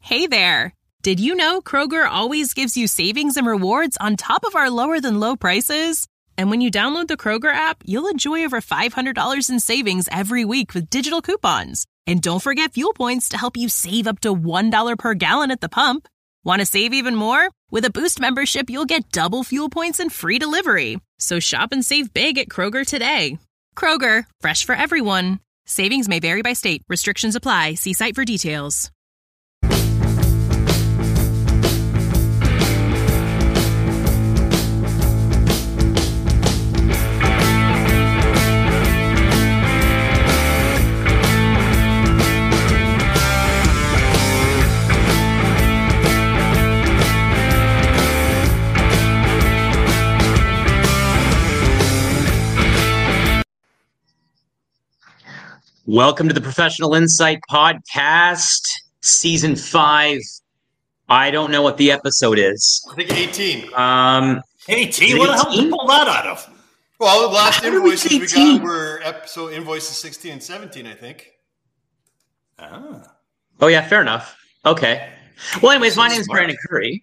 Hey there! Did you know Kroger always gives you savings and rewards on top of our lower-than-low prices? And when you download the Kroger app, you'll enjoy over $500 in savings every week with digital coupons. And don't forget fuel points to help you save up to $1 per gallon at the pump. Want to save even more? With a Boost membership, you'll get double fuel points and free delivery. So shop and save big at Kroger today. Kroger, fresh for everyone. Savings may vary by state. Restrictions apply. See site for details. Welcome to the Professional Insight Podcast, Season 5. I don't know what the episode is. I think 18. 18? What the hell did you pull that out of? Well, the last invoices we got were episode invoices 16 and 17, I think. Oh, yeah, fair enough. Okay. Well, anyways, my name is Brandon Curry.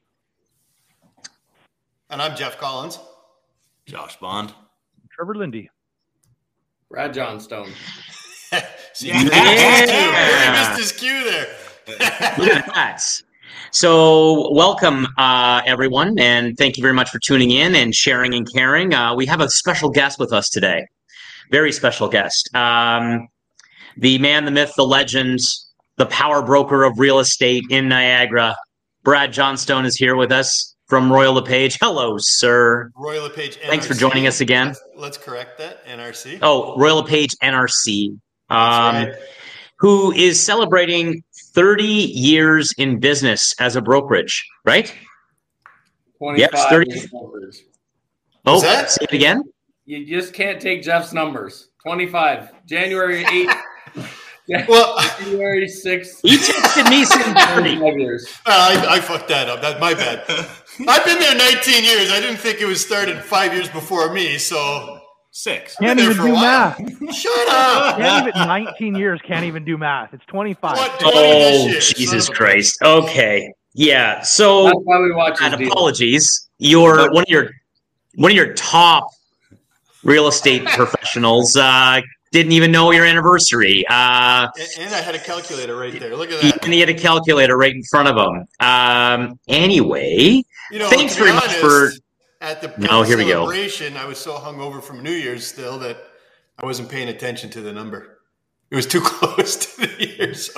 And I'm Jeff Collins. Josh Bond. Trevor Lindy. Brad Johnstone. See, you missed his cue there. Look at that. So welcome, everyone, and thank you very much for tuning in and sharing and caring. We have a special guest with us today. Very special guest. The man, the myth, the legend, the power broker of real estate in Niagara. Brad Johnstone is here with us from Royal LePage. Hello, sir. Royal LePage NRC. Thanks for joining us again. Let's correct that. NRC. Oh, Royal LePage NRC. Right. Who is celebrating 30 years in business as a brokerage, right? 25 Yes, 30. Oh, that? say it again? You just can't take Jeff's numbers. 25. January 8th. Well, January 6th. He texted me saying 30. 25 years. I fucked that up. That's my bad. I've been there 19 years. I didn't think it was started 5 years before me, so... 6. Can't even do math. Shut up. Can't even 19 years. Can't even do math. It's 25. What? Oh, This shit, Jesus son of a- Christ. Okay. Yeah. So, That's why we watch his and deal. apologies. You're one of your top real estate professionals didn't even know your anniversary. And I had a calculator right there. Look at that. And he had a calculator right in front of him. Anyway, You know, thanks to be very much for... honest, at the Here we go. celebration, I was so hungover from New Year's still that I wasn't paying attention to the number. It was too close to the year. So.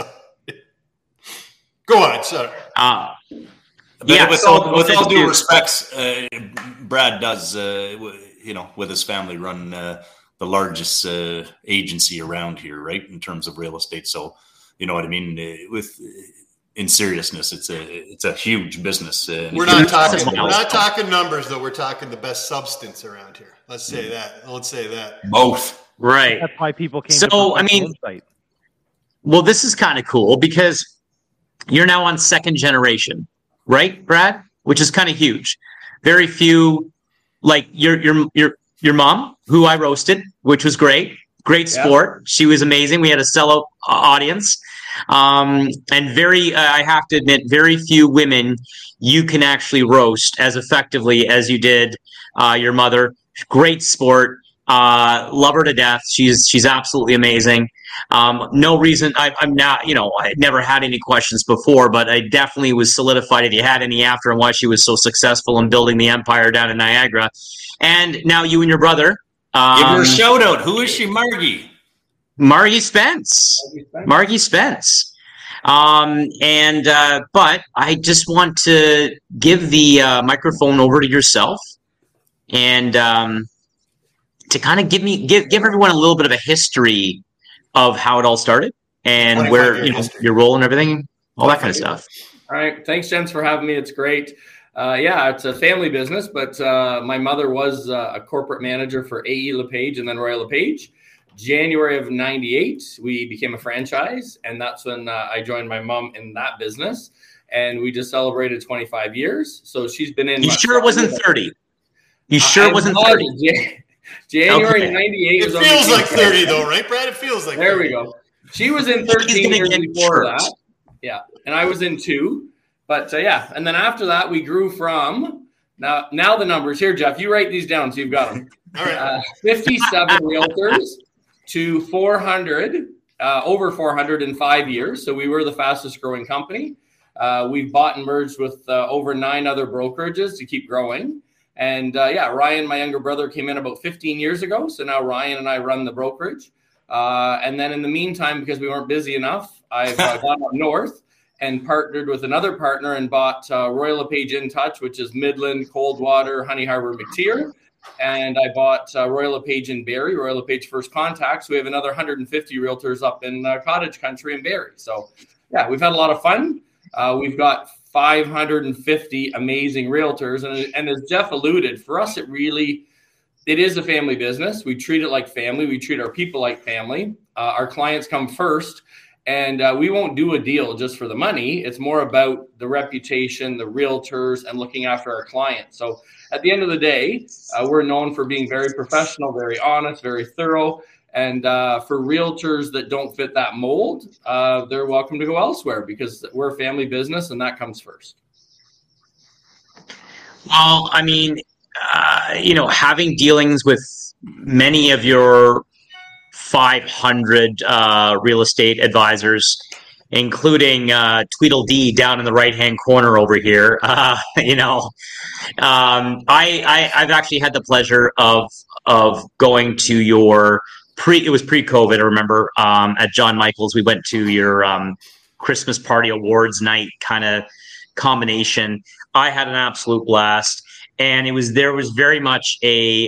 Go on, sorry. With all due respects, Brad does, with his family, run the largest agency around here, right, in terms of real estate. So, you know what I mean? In seriousness, it's a huge business. We're not talking numbers, though. We're talking the best substance around here. Let's say that. Let's say that. Both. Right. That's why people came So, to I mean- Insight. Well, this is kind of cool because you're now on second generation, right, Brad? Which is kind of huge. Very few, like your mom, who I roasted, which was great. Great sport. She was amazing. We had a sellout audience. And I have to admit, very few women you can actually roast as effectively as you did your mother. Great sport. Love her to death. She's absolutely amazing. No reason I'm not, I never had any questions before, but I definitely was solidified if you had any after and why she was so successful in building the empire down in Niagara. And now you and your brother. Give her a shout out. Who is she, Margie? Margie Spence. But I just want to give the microphone over to yourself and to kind of give everyone a little bit of a history of how it all started and where your role and everything, all that kind of stuff. All right. Thanks, gents, for having me. It's great. It's a family business, but my mother was a corporate manager for AE LePage and then Royal LePage. January of 98, we became a franchise, and that's when I joined my mom in that business, and we just celebrated 25 years. So she's been in. You sure it wasn't 30? You sure it wasn't 30? January 98. It feels like 30, though, right, Brad? It feels like There 30. we go. She was in 13 years before that. Yeah. And I was in 2. But yeah. And then after that, we grew from now the numbers here, Jeff, you write these down so you've got them. All right. 57 realtors to 400, over 400 in 5 years. So we were the fastest growing company. We've bought and merged with over 9 other brokerages to keep growing. And Ryan, my younger brother, came in about 15 years ago. So now Ryan and I run the brokerage. And then in the meantime, because we weren't busy enough, I've gone up north and partnered with another partner and bought Royal LePage InTouch, which is Midland, Coldwater, Honey Harbor, McTier. And I bought Royal LePage in Barrie, Royal LePage First Contact. So we have another 150 realtors up in Cottage Country in Barrie. So yeah, we've had a lot of fun. We've got 550 amazing realtors. And as Jeff alluded, for us, it is a family business. We treat it like family. We treat our people like family. Our clients come first. And we won't do a deal just for the money. It's more about the reputation, the realtors, and looking after our clients. So at the end of the day, we're known for being very professional, very honest, very thorough. And for realtors that don't fit that mold, they're welcome to go elsewhere because we're a family business and that comes first. Well, I mean, having dealings with many of your 500 real estate advisors, including Tweedledee down in the right-hand corner over here. I've actually had the pleasure of going to your it was pre-COVID, I remember, at John Michael's. We went to your Christmas party awards night kind of combination. I had an absolute blast, and there was very much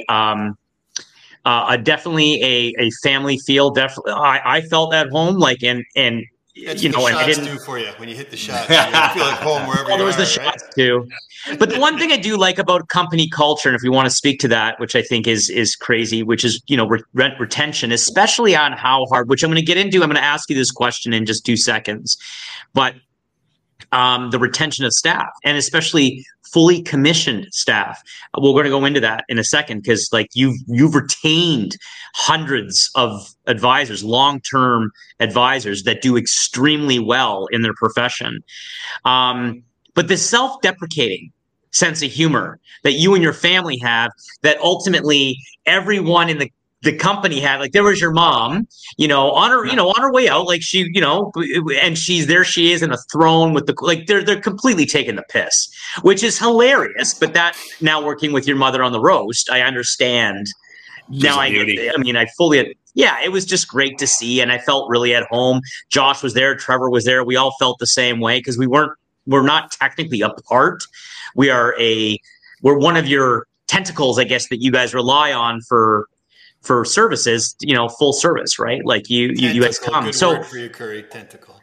definitely a family feel. Definitely, I felt at home, like, and that's what the shots do for you when you hit the shots. You feel like home wherever you are. There was the shots too. But the one thing I do like about company culture, and if we want to speak to that, which I think is crazy, which is rent retention, especially on how hard. Which I'm going to get into. I'm going to ask you this question in just 2 seconds, but the retention of staff, and especially fully commissioned staff. We're going to go into that in a second because, like, you've retained hundreds of advisors, long-term advisors that do extremely well in their profession. But the self-deprecating sense of humor that you and your family have, that ultimately everyone in the company had, like, there was your mom, on her way out, like, she, and she is in a throne with they're completely taking the piss, which is hilarious. But that, now working with your mother on the roast, I understand. Now I get it. I mean, it was just great to see. And I felt really at home. Josh was there. Trevor was there. We all felt the same way because we're not technically apart. We're one of your tentacles, I guess, that you guys rely on for services, full service, right? Like you guys come. Good so word for you, Curry. Tentacle.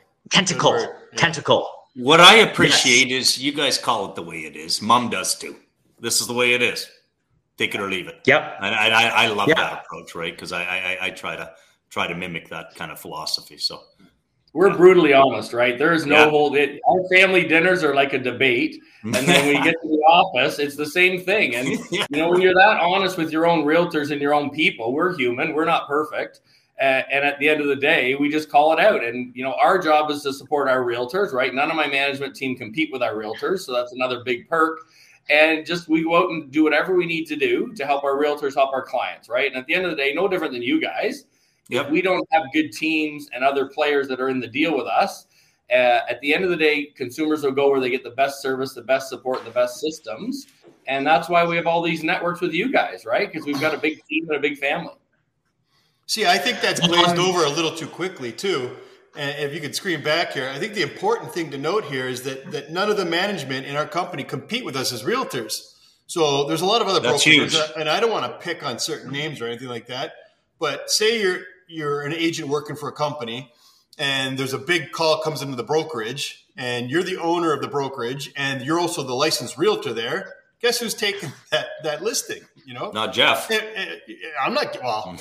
What I appreciate is you guys call it the way it is. Mom does too. This is the way it is. Take it or leave it. Yep. And I love that approach, right? Because I try to mimic that kind of philosophy. So we're brutally honest, right? There is no hold it. Our family dinners are like a debate. And then when you get to the office, it's the same thing. And, when you're that honest with your own realtors and your own people, we're human. We're not perfect. And at the end of the day, we just call it out. And, our job is to support our realtors, right? None of my management team compete with our realtors. So that's another big perk. And just we go out and do whatever we need to do to help our realtors help our clients, right? And at the end of the day, no different than you guys. If we don't have good teams and other players that are in the deal with us, at the end of the day, consumers will go where they get the best service, the best support, the best systems. And that's why we have all these networks with you guys, right? Because we've got a big team and a big family. See, I think that's glazed over a little too quickly, too. And if you could screen back here, I think the important thing to note here is that none of the management in our company compete with us as realtors. So there's a lot of other brokers, and I don't want to pick on certain names or anything like that. But say you're an agent working for a company, and there's a big call comes into the brokerage, and you're the owner of the brokerage, and you're also the licensed realtor there. Guess who's taking that listing? Not Jeff. I'm not. Well,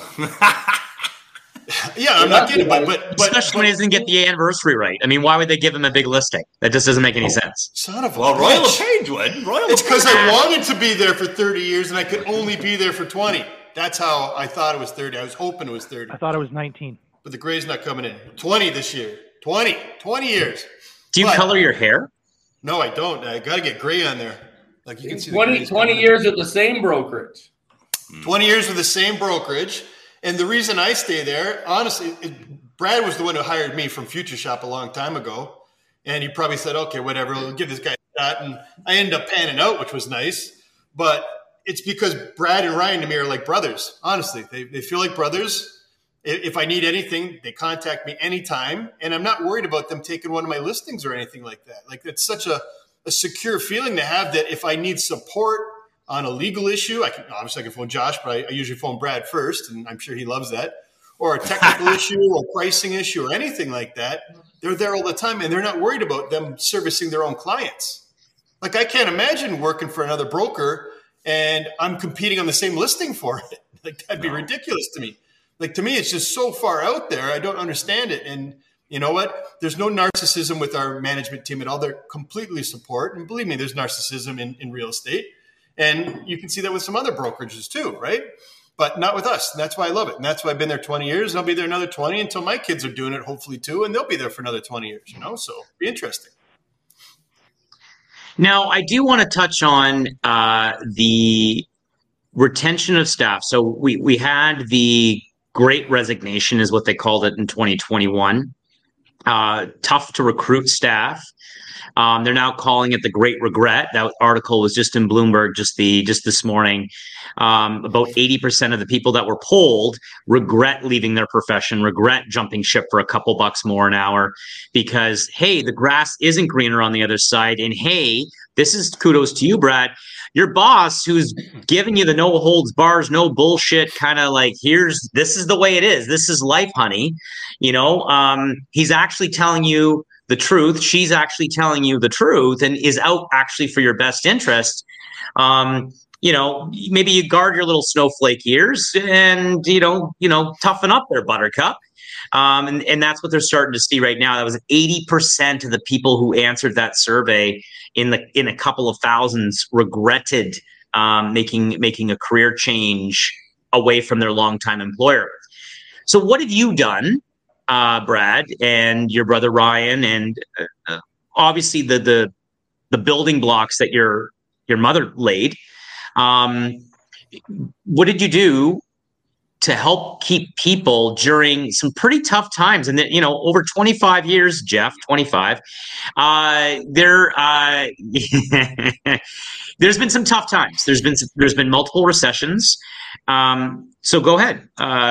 yeah, I'm not kidding. But especially when he doesn't get the anniversary right. I mean, why would they give him a big listing? That just doesn't make any sense. Son of a Royal LePage would. It's because I wanted to be there for 30 years, and I could only be there for 20. That's how I thought it was 30. I was hoping it was 30. I thought it was 19. But the gray's not coming in. 20 this year. 20 years. Do you color your hair? No, I don't. I got to get gray on there. Like you can see 20 years at the same brokerage. 20 years with the same brokerage. And the reason I stay there, honestly, Brad was the one who hired me from Future Shop a long time ago. And he probably said, okay, whatever, we'll give this guy a shot. And I ended up panning out, which was nice. But it's because Brad and Ryan to me are like brothers. Honestly, they feel like brothers. If I need anything, they contact me anytime. And I'm not worried about them taking one of my listings or anything like that. Like, it's such a secure feeling to have that if I need support on a legal issue, I can phone Josh, but I usually phone Brad first, and I'm sure he loves that. Or a technical issue or pricing issue or anything like that. They're there all the time, and they're not worried about them servicing their own clients. Like, I can't imagine working for another broker and I'm competing on the same listing for it. Like, that'd be ridiculous to me. Like, to me, it's just so far out there. I don't understand it. And you know what? There's no narcissism with our management team at all. They're completely support. And believe me, there's narcissism in real estate. And you can see that with some other brokerages too, right? But not with us. And that's why I love it. And that's why I've been there 20 years. And I'll be there another 20 until my kids are doing it, hopefully too. And they'll be there for another 20 years, you know? So it'll be interesting. Now, I do want to touch on the retention of staff. So we had the Great Resignation is what they called it in 2021. Tough to recruit staff. They're now calling it the Great Regret. That article was just in Bloomberg just this morning. About 80% of the people that were polled regret leaving their profession, regret jumping ship for a couple bucks more an hour because, hey, the grass isn't greener on the other side. And hey, this is kudos to you, Brad. Your boss who's giving you the no holds bars, no bullshit, kind of like, this is the way it is. This is life, honey. You know, he's actually telling you the truth. She's actually telling you the truth and is out actually for your best interest. You know, maybe you guard your little snowflake ears and, you know, toughen up there, buttercup. And that's what they're starting to see right now. That was 80% of the people who answered that survey in a couple of thousands regretted making a career change away from their longtime employer. So what have you done, Brad, and your brother Ryan, and obviously the building blocks that your mother laid? What did you do to help keep people during some pretty tough times? And then, you know, over 25 years, Jeff, 25, there's been some tough times. There's been multiple recessions. So go ahead.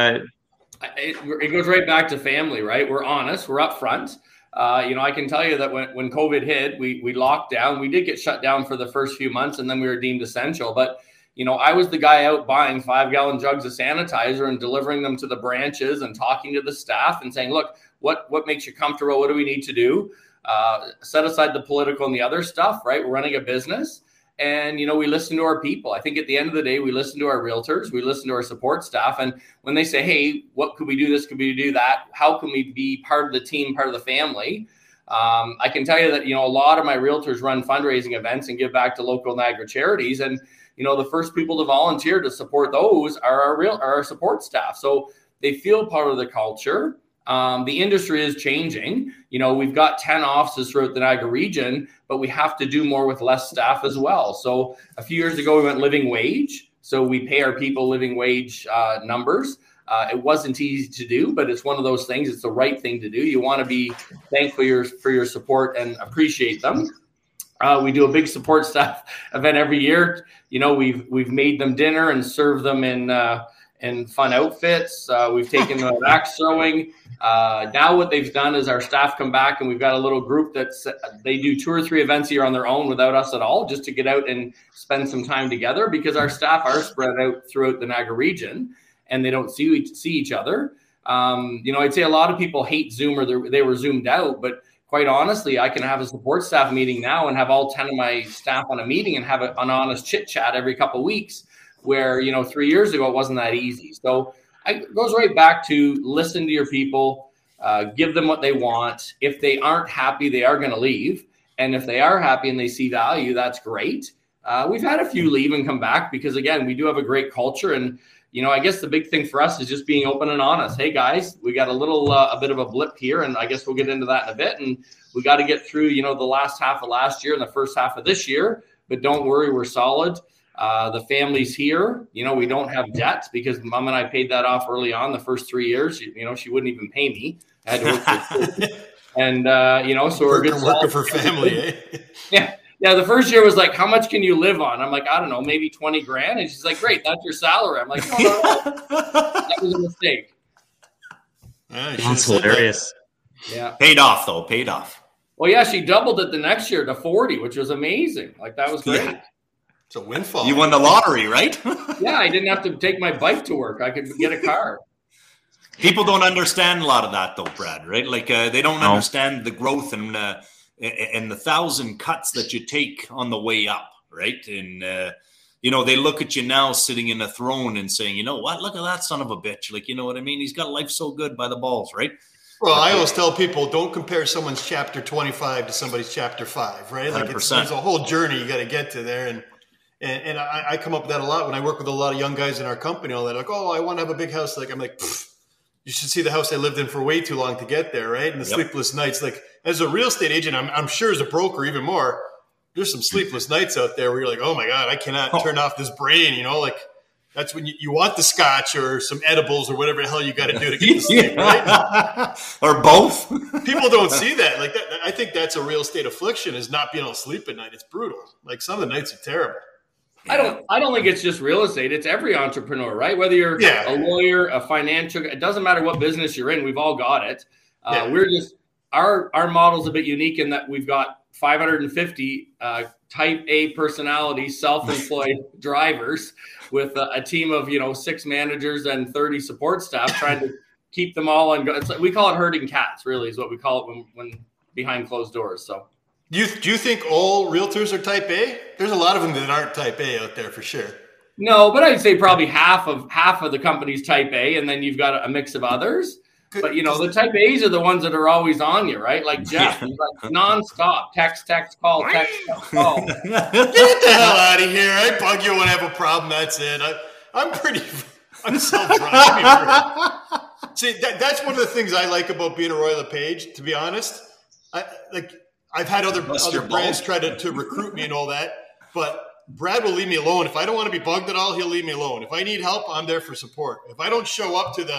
It goes right back to family, right? We're honest. We're upfront. You know, I can tell you that when COVID hit, we locked down. We did get shut down for the first few months, and then we were deemed essential. But, you know, I was the guy out buying 5-gallon jugs of sanitizer and delivering them to the branches and talking to the staff and saying, look, what makes you comfortable? What do we need to do? Set aside the political and the other stuff, right? We're running a business. And, you know, we listen to our people. I think at the end of the day, we listen to our realtors, we listen to our support staff. And when they say, hey, what could we do this? Could we do that? How can we be part of the team, part of the family? I can tell you that, you know, a lot of my realtors run fundraising events and give back to local Niagara charities. And, you know, the first people to volunteer to support those are our support staff. So they feel part of the culture. The industry is changing. You know, we've got 10 offices throughout the Niagara region, but we have to do more with less staff as well. So a few years ago, we went living wage. So we pay our people living wage numbers. It wasn't easy to do, but it's one of those things. It's the right thing to do. You want to be thankful for your support and appreciate them. We do a big support staff event every year. You know, we've made them dinner and served them in fun outfits. We've taken them axe throwing. Now what they've done is our staff come back and we've got a little group they do 2 or 3 events a year on their own without us at all, just to get out and spend some time together, because our staff are spread out throughout the Niagara region and they don't see each other. You know, I'd say a lot of people hate Zoom or they were Zoomed out, but quite honestly, I can have a support staff meeting now and have all 10 of my staff on a meeting and have an honest chit chat every couple of weeks, where, you know, 3 years ago, it wasn't that easy. So it goes right back to listen to your people, give them what they want. If they aren't happy, they are going to leave. And if they are happy and they see value, that's great. We've had a few leave and come back because, again, we do have a great culture. And, I guess the big thing for us is just being open and honest. Hey guys, we got a bit of a blip here, and I guess we'll get into that in a bit. And we got to get through, the last half of last year and the first half of this year. But don't worry, we're solid. The family's here. We don't have debt because Mom and I paid that off early on. The first 3 years, she wouldn't even pay me. I had to work for food. And so we're good. Working for family, eh? Yeah, the first year was like, how much can you live on? I'm like, I don't know, maybe 20 grand. And she's like, great, that's your salary. I'm like, no. That was a mistake. Yeah, that's hilarious. Yeah. Paid off. Well, yeah, she doubled it the next year to 40, which was amazing. Like, that was great. Yeah. It's a windfall. You won the lottery, right? Yeah, I didn't have to take my bike to work. I could get a car. People don't understand a lot of that, though, Brad, right? Like, they don't understand the growth and the 1,000 cuts that you take on the way up, right? And, they look at you now sitting in a throne and saying, you know what, look at that son of a bitch. Like, you know what I mean? He's got life so good by the balls, right? Well, I always tell people, don't compare someone's chapter 25 to somebody's chapter 5, right? Like, there's a whole journey you got to get to there. And I come up with that a lot when I work with a lot of young guys in our company. All that, like, oh, I want to have a big house. Like, I'm like, you should see the house I lived in for way too long to get there, right? And the sleepless nights. Like, as a real estate agent, I'm sure as a broker even more, there's some sleepless nights out there where you're like, oh my God, I cannot turn off this brain, like that's when you want the scotch or some edibles or whatever the hell you got to do to get to sleep, right? Or both. People don't see that. Like that. I think that's a real estate affliction, is not being able to sleep at night. It's brutal. Like, some of the nights are terrible. I don't think it's just real estate. It's every entrepreneur, right? Whether you're a lawyer, a financial, it doesn't matter what business you're in. We've all got it. We're just, our model's a bit unique in that we've got 550 type A personality, self-employed drivers with a team of, 6 managers and 30 support staff trying to keep them all on. We call it herding cats, really, is what we call it when behind closed doors. So. Do you think all realtors are type A? There's a lot of them that aren't type A out there for sure. No, but I'd say probably half of the company's type A, and then you've got a mix of others. But the type A's are the ones that are always on you, right? Like Jeff, he's like nonstop text, call, text, call. Get the hell out of here! I bug you when I have a problem. That's it. I'm self-driving. See, that's one of the things I like about being a Royal LePage. To be honest, I've had other brands try to recruit me and all that, but Brad will leave me alone. If I don't want to be bugged at all, he'll leave me alone. If I need help, I'm there for support. If I don't show up to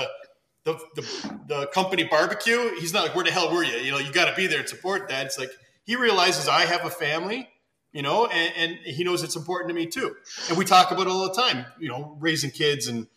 the company barbecue, he's not like, where the hell were you? You got to be there and support that. It's like, he realizes I have a family, and he knows it's important to me too. And we talk about it all the time, raising kids and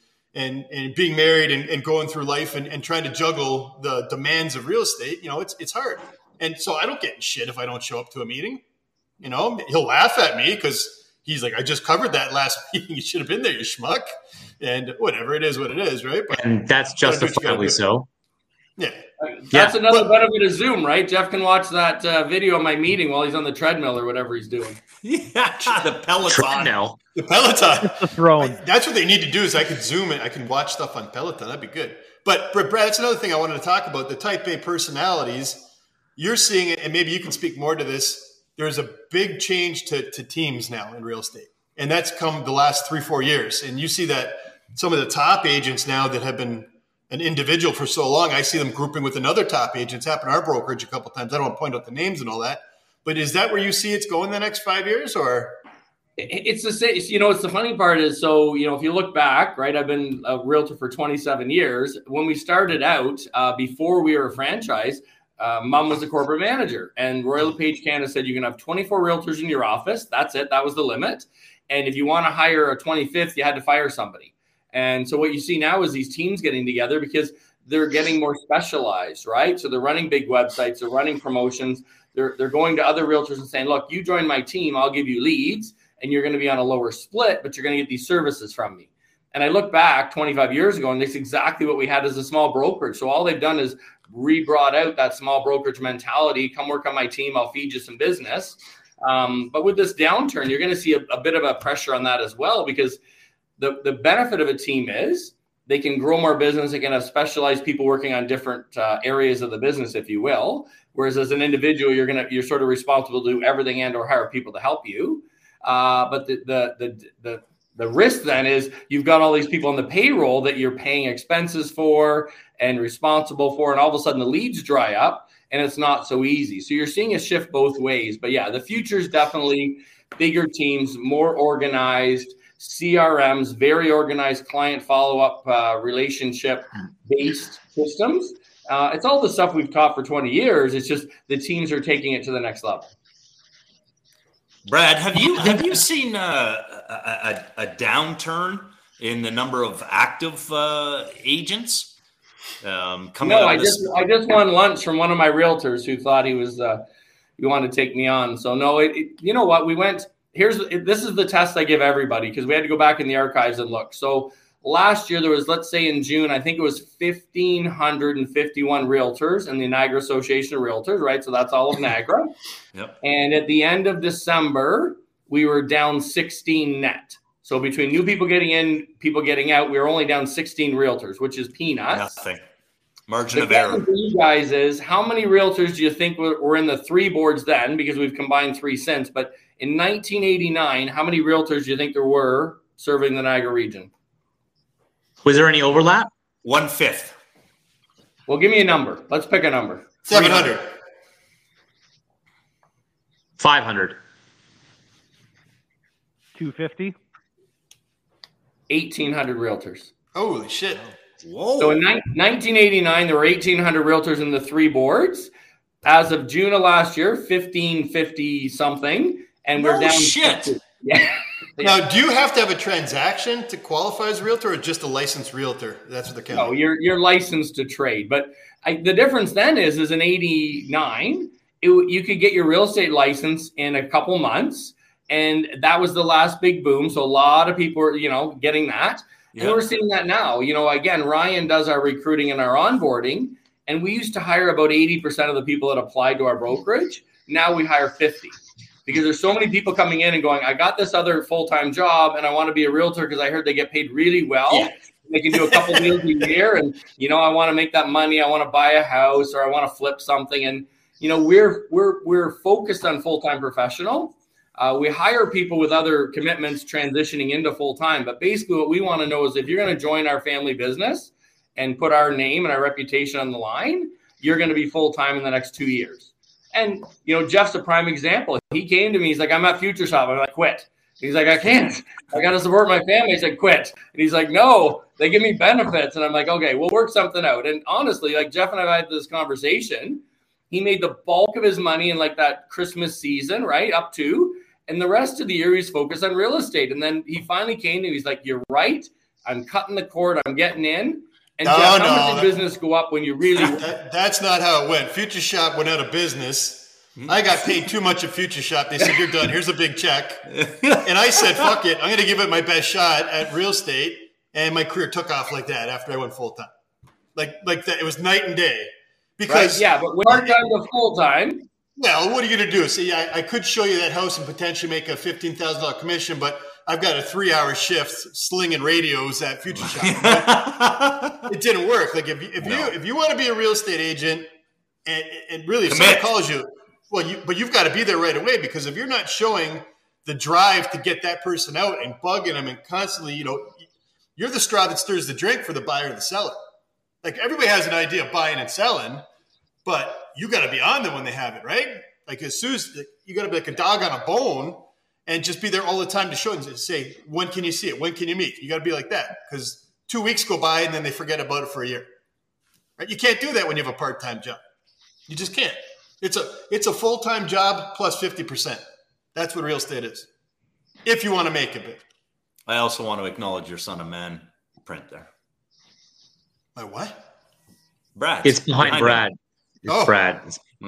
being married and going through life and trying to juggle the demands of real estate. It's hard. And so I don't get in shit if I don't show up to a meeting. He'll laugh at me because he's like, I just covered that last meeting. You should have been there, you schmuck. And whatever, it is what it is, right? And that's justifiably so. Yeah. That's another benefit of Zoom, right? Jeff can watch that video of my meeting while he's on the treadmill or whatever he's doing. Yeah, the Peloton. The Peloton. The throne. That's what they need to do, is I could Zoom it. I can watch stuff on Peloton. That'd be good. But Brad, that's another thing I wanted to talk about. The type A personalities, you're seeing it, and maybe you can speak more to this. There's a big change to teams now in real estate. And that's come the last 3-4 years. And you see that some of the top agents now that have been an individual for so long, I see them grouping with another top agent. It's happened to our brokerage a couple of times. I don't want to point out the names and all that. But is that where you see it's going the next 5 years, or? It's the same. It's the funny part is, so, if you look back, right, I've been a realtor for 27 years. When we started out, before we were a franchise, Mom was the corporate manager, and Royal LePage Canada said you can have 24 realtors in your office. That's it. That was the limit. And if you want to hire a 25th, you had to fire somebody. And so what you see now is these teams getting together because they're getting more specialized, right? So they're running big websites, they're running promotions, they're going to other realtors and saying, look, you join my team, I'll give you leads, and you're going to be on a lower split, but you're going to get these services from me. And I look back 25 years ago, and that's exactly what we had as a small brokerage. So all they've done is re-brought out that small brokerage mentality. Come work on my team, I'll feed you some business. But with this downturn, you're going to see a bit of a pressure on that as well, because the benefit of a team is they can grow more business. They can have specialized people working on different areas of the business, if you will. Whereas as an individual, you're sort of responsible to do everything and or hire people to help you. But the The risk then is you've got all these people on the payroll that you're paying expenses for and responsible for, and all of a sudden the leads dry up and it's not so easy. So you're seeing a shift both ways. But yeah, the future is definitely bigger teams, more organized, CRMs, very organized client follow-up, relationship-based systems. It's all the stuff we've taught for 20 years. It's just the teams are taking it to the next level. Brad, have you seen a downturn in the number of active agents coming out of this? I just won lunch from one of my realtors who thought he wanted to take me on. So no, you know what? We went. This is the test I give everybody because we had to go back in the archives and look. So last year there was, let's say in June, I think it was 1,551 realtors in the Niagara Association of Realtors, right? So that's all of Niagara. Yep. And at the end of December, we were down 16 net. So between new people getting in, people getting out, we were only down 16 realtors, which is peanuts. Nothing. Margin of error. For you guys is, how many realtors do you think were in the 3 boards then? Because we've combined 3 since. But in 1989, how many realtors do you think there were serving the Niagara region? Was there any overlap? 1/5. Well, give me a number. Let's pick a number. 700. 500. 250. 1,800 realtors. Holy shit. Whoa. So in 1989, there were 1,800 realtors in the 3 boards. As of June of last year, 1,550 something, and we're down. Shit. Yeah. Now, do you have to have a transaction to qualify as a realtor, or just a licensed realtor? That's what the count. No, you're licensed to trade. But the difference then is in 89, you could get your real estate license in a couple months, and that was the last big boom. So a lot of people are, getting that. Yeah. And we're seeing that now. Again, Ryan does our recruiting and our onboarding, and we used to hire about 80% of the people that applied to our brokerage. Now we hire 50. Because there's so many people coming in and going, I got this other full-time job and I want to be a realtor because I heard they get paid really well. Yeah. They can do a couple deals a year and, I want to make that money. I want to buy a house or I want to flip something. And, we're focused on full-time professional. We hire people with other commitments transitioning into full-time. But basically what we want to know is if you're going to join our family business and put our name and our reputation on the line, you're going to be full-time in the next 2 years. And, Jeff's a prime example. He came to me. He's like, I'm at Future Shop. I'm like, quit. He's like, I can't. I got to support my family. I said, quit. And he's like, no, they give me benefits. And I'm like, okay, we'll work something out. And honestly, like Jeff and I had this conversation. He made the bulk of his money in like that Christmas season, right, up to. And the rest of the year, he's focused on real estate. And then he finally came to me. He's like, you're right. I'm cutting the cord. I'm getting in. And Jeff, how much did business go up when you really... That's not how it went. Future Shop went out of business. I got paid too much at Future Shop. They said, you're done. Here's a big check. And I said, fuck it. I'm going to give it my best shot at real estate. And my career took off like that after I went full-time. Like that. It was night and day. Because right, yeah, but when part-time to full-time... Well, what are you going to do? See, I could show you that house and potentially make a $15,000 commission, but I've got a 3-hour shift slinging radios at Future Shop. It didn't work. Like if you want to be a real estate agent, and really if someone calls you, but you've got to be there right away, because if you're not showing the drive to get that person out and bugging them and constantly, you're the straw that stirs the drink for the buyer or the seller. Like everybody has an idea of buying and selling, but you got to be on them when they have it, right? Like as soon as you got to be like a dog on a bone. And just be there all the time to show and say, when can you see it? When can you meet? You got to be like that, because 2 weeks go by and then they forget about it for a year. Right? You can't do that when you have a part-time job. You just can't. It's a full-time job plus 50%. That's what real estate is, if you want to make it big. I also want to acknowledge your son of man print there. My what? Brad. It's behind Brad. It's Brad.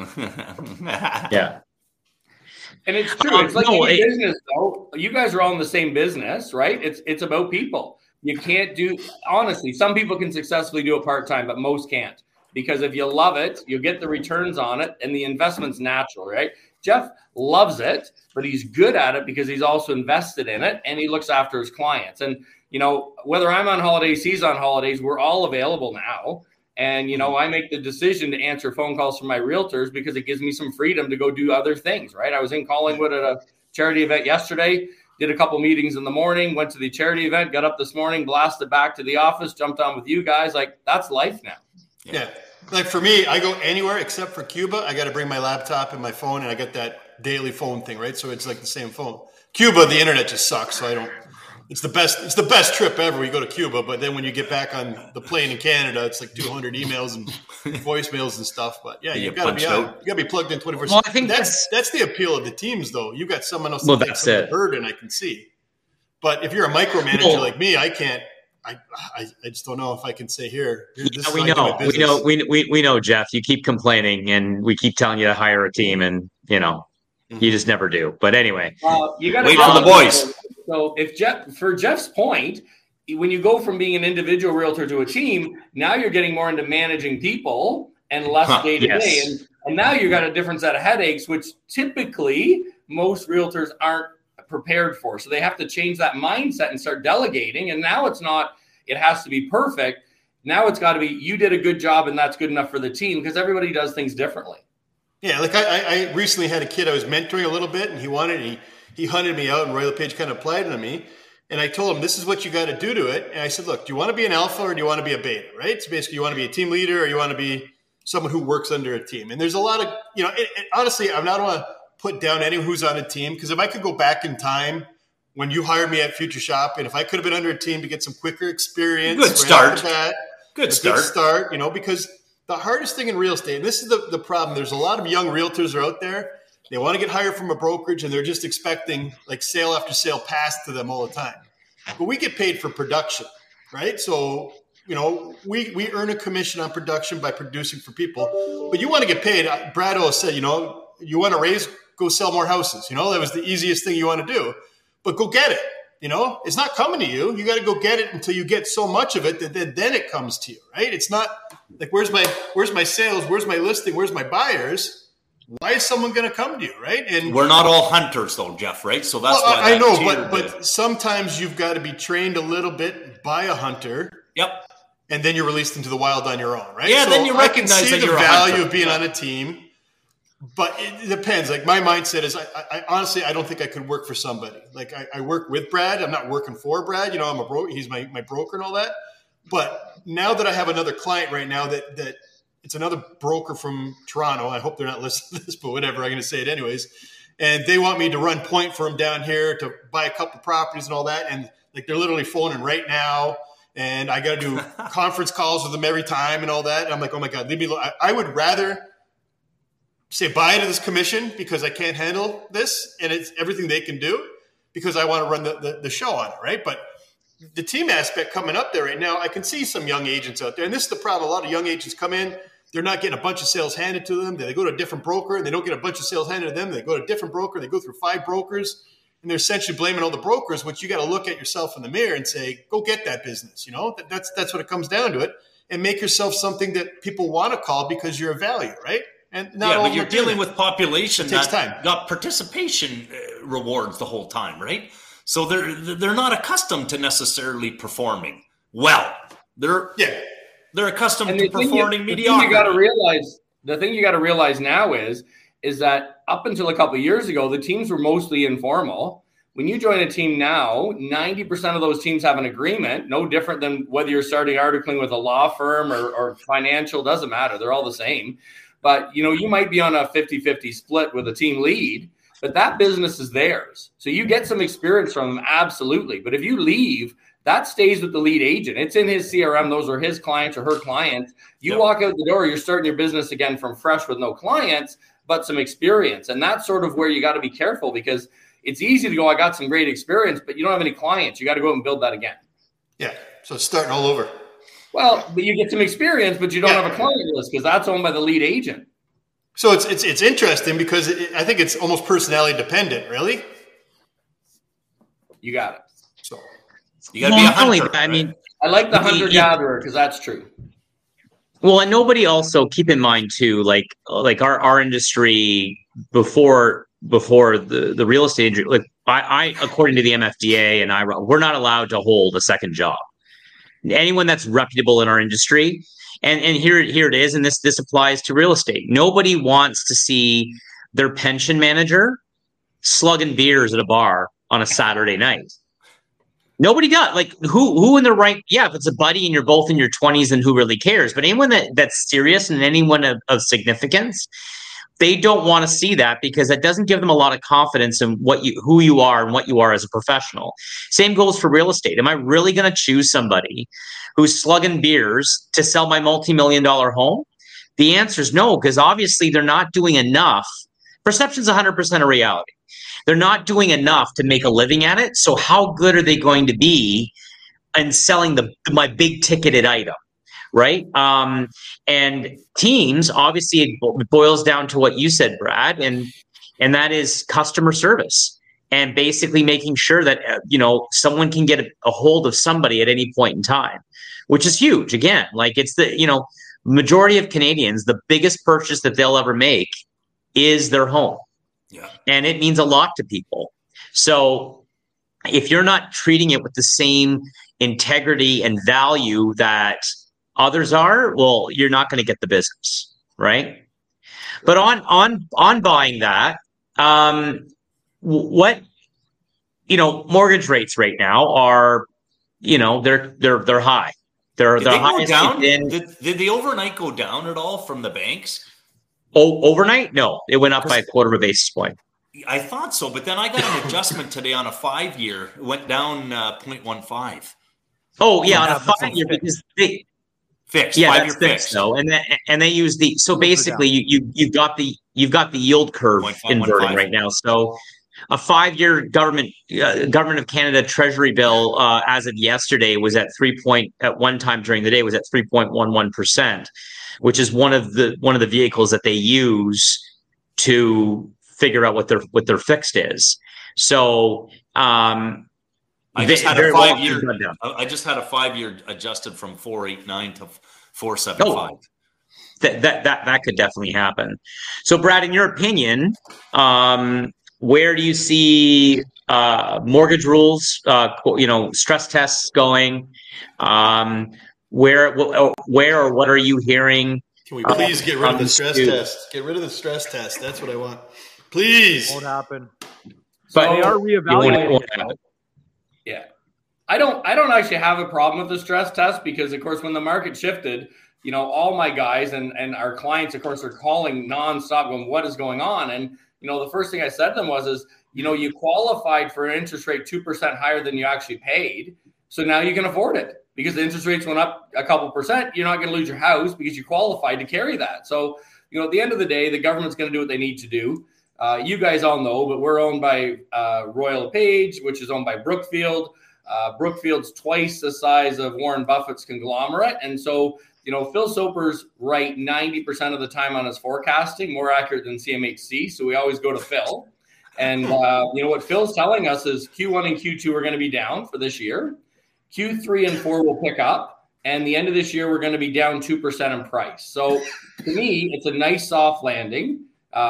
Yeah. And it's true. It's like any business, though. You guys are all in the same business, right? It's about people. You can't do – honestly, some people can successfully do it part-time, but most can't. Because if you love it, you'll get the returns on it, and the investment's natural, right? Jeff loves it, but he's good at it because he's also invested in it, and he looks after his clients. And, whether I'm on holidays, he's on holidays, we're all available now. And, I make the decision to answer phone calls from my realtors because it gives me some freedom to go do other things, right? I was in Collingwood at a charity event yesterday. did a couple meetings in the morning, went to the charity event, got up this morning, blasted back to the office, jumped on with you guys. Like, that's life now. Yeah. Like for me, I go anywhere except for Cuba. I got to bring my laptop and my phone, and I get that daily phone thing, right? So it's like the same phone. Cuba, the internet just sucks. So I don't, it's the best trip ever. We go to Cuba, but then when you get back on the plane in Canada, it's like 200 emails and voicemails and stuff. But yeah, you got to be out. You got to be plugged in 24/7. Well, I think that's the appeal of the teams, though. You got someone else Well, that takes the burden, I can see. But if you're a micromanager like me, I can't. I just don't know if I can say here. We know, Jeff. You keep complaining, and we keep telling you to hire a team, and you just never do. But anyway, you got to wait for the boys. So for Jeff's point, when you go from being an individual realtor to a team, now you're getting more into managing people and less day to day, and now you got a different set of headaches, which typically most realtors aren't prepared for. So they have to change that mindset and start delegating. And now it's not, it has to be perfect. Now it's got to be, you did a good job and that's good enough for the team, because everybody does things differently. Yeah. Like I recently had a kid I was mentoring a little bit, and he hunted me out, and Roy LePage kind of applied it on me. And I told him, this is what you got to do to it. And I said, look, do you want to be an alpha or do you want to be a beta, right? So basically you want to be a team leader or you want to be someone who works under a team. And there's a lot of, honestly, I don't want to put down anyone who's on a team, because if I could go back in time when you hired me at Future Shop, and if I could have been under a team to get some quicker experience, good start, because the hardest thing in real estate, and this is the problem, there's a lot of young realtors are out there. They want to get hired from a brokerage, and they're just expecting like sale after sale passed to them all the time. But we get paid for production, right? So we earn a commission on production by producing for people. But you want to get paid. Brad always said, you want to raise, go sell more houses. That was the easiest thing you want to do. But go get it. It's not coming to you. You got to go get it until you get so much of it that then it comes to you, right? It's not like, where's my sales? Where's my listing? Where's my buyers? Why is someone going to come to you, right? And we're not all hunters, though, Jeff, right? So that's why I know, but sometimes you've got to be trained a little bit by a hunter. Yep. And then you're released into the wild on your own, right? Yeah, so then you recognize I can see that you're the a value hunter. of being on a team, but it depends. Like my mindset is, I honestly, I don't think I could work for somebody. Like I work with Brad. I'm not working for Brad. I'm a broker. He's my broker and all that. But now that I have another client right now that it's another broker from Toronto. I hope they're not listening to this, but whatever. I'm going to say it anyways. And they want me to run point for them down here to buy a couple properties and all that. And like they're literally phoning right now. And I got to do conference calls with them every time and all that. And I'm like, oh my God, leave me alone. I would rather say bye to this commission because I can't handle this. And it's everything they can do because I want to run the show on it, right? But the team aspect coming up there right now, I can see some young agents out there. And this is the problem. A lot of young agents come in. They're not getting a bunch of sales handed to them. They go to a different broker and they don't get a bunch of sales handed to them. They go to a different broker. They go through 5 brokers and they're essentially blaming all the brokers, which you got to look at yourself in the mirror and say, go get that business. That's what it comes down to it, and make yourself something that people want to call because you're a value, right? And but you're dealing with population that got participation rewards the whole time, right? So they're not accustomed to necessarily performing well. They're accustomed to performing mediocrity. The thing you got to realize now is that up until a couple of years ago, the teams were mostly informal. When you join a team now, 90% of those teams have an agreement, no different than whether you're starting articling with a law firm or financial, doesn't matter. They're all the same. But, you might be on a 50-50 split with a team lead, but that business is theirs. So you get some experience from them, absolutely. But if you leave, that stays with the lead agent. It's in his CRM. Those are his clients or her clients. You walk out the door, you're starting your business again from fresh with no clients, but some experience. And that's sort of where you got to be careful, because it's easy to go, I got some great experience, but you don't have any clients. You got to go out and build that again. Yeah. So it's starting all over. Well, but you get some experience, but you don't have a client list because that's owned by the lead agent. So it's interesting because I think it's almost personality dependent, really. You got it. So you got to be a hunter. I like the hunter-gatherer because that's true. Well, and nobody also, keep in mind too, like our industry before the real estate industry, like I according to the MFDA and we're not allowed to hold a second job. Anyone that's reputable in our industry, and here it is, and this applies to real estate. Nobody wants to see their pension manager slugging beers at a bar on a Saturday night. Nobody does. Like who in the right? Yeah, if it's a buddy and you're both in your 20s, then who really cares? But anyone that's serious and anyone of significance, they don't want to see that because that doesn't give them a lot of confidence in who you are and what you are as a professional. Same goes for real estate. Am I really going to choose somebody who's slugging beers to sell my multi-million-dollar home? The answer is no, because obviously they're not doing enough. Perception's 100% a reality. They're not doing enough to make a living at it. So how good are they going to be in selling my big ticketed item? Right. And teams, obviously, it boils down to what you said, Brad, and that is customer service and basically making sure that, someone can get a hold of somebody at any point in time, which is huge. Again, like it's the, majority of Canadians, the biggest purchase that they'll ever make is their home. Yeah. And it means a lot to people. So if you're not treating it with the same integrity and value that others are, well, you're not going to get the business, right? But on buying that, what mortgage rates right now are, they're high. They're high. Did the overnight go down at all from the banks? Oh, overnight? No, it went up by a quarter of a basis point. I thought so, but then I got an adjustment today on a 5-year. It went down 0.15. Oh yeah, on a 5-year because they. Fixed, yeah, 5-year fixed. So, and they use so basically you've got the yield curve inverting right now. So a 5-year government of Canada Treasury bill as of yesterday was at at one time during the day was at 3.11%, which is one of the vehicles that they use to figure out what their fixed is. So I just had a 5-year. I just had a 5-year adjusted from 4.89 to 4.75. Oh, that could definitely happen. So, Brad, in your opinion, where do you see mortgage rules, stress tests going? Where or what are you hearing? Can we please get rid of the stress test? Get rid of the stress test. That's what I want. Please. Won't happen. But they are reevaluating. Yeah. I don't actually have a problem with the stress test because, of course, when the market shifted, all my guys and our clients, of course, are calling nonstop going, what is going on? And, the first thing I said to them was, you qualified for an interest rate 2% higher than you actually paid. So now you can afford it because the interest rates went up a couple percent. You're not going to lose your house because you qualified to carry that. So, at the end of the day, the government's going to do what they need to do. You guys all know, but we're owned by Royal LePage, which is owned by Brookfield. Brookfield's twice the size of Warren Buffett's conglomerate. And so, Phil Soper's right 90% of the time on his forecasting, more accurate than CMHC. So we always go to Phil. And, what Phil's telling us is Q1 and Q2 are going to be down for this year. Q3 and 4 will pick up. And the end of this year, we're going to be down 2% in price. So to me, it's a nice soft landing.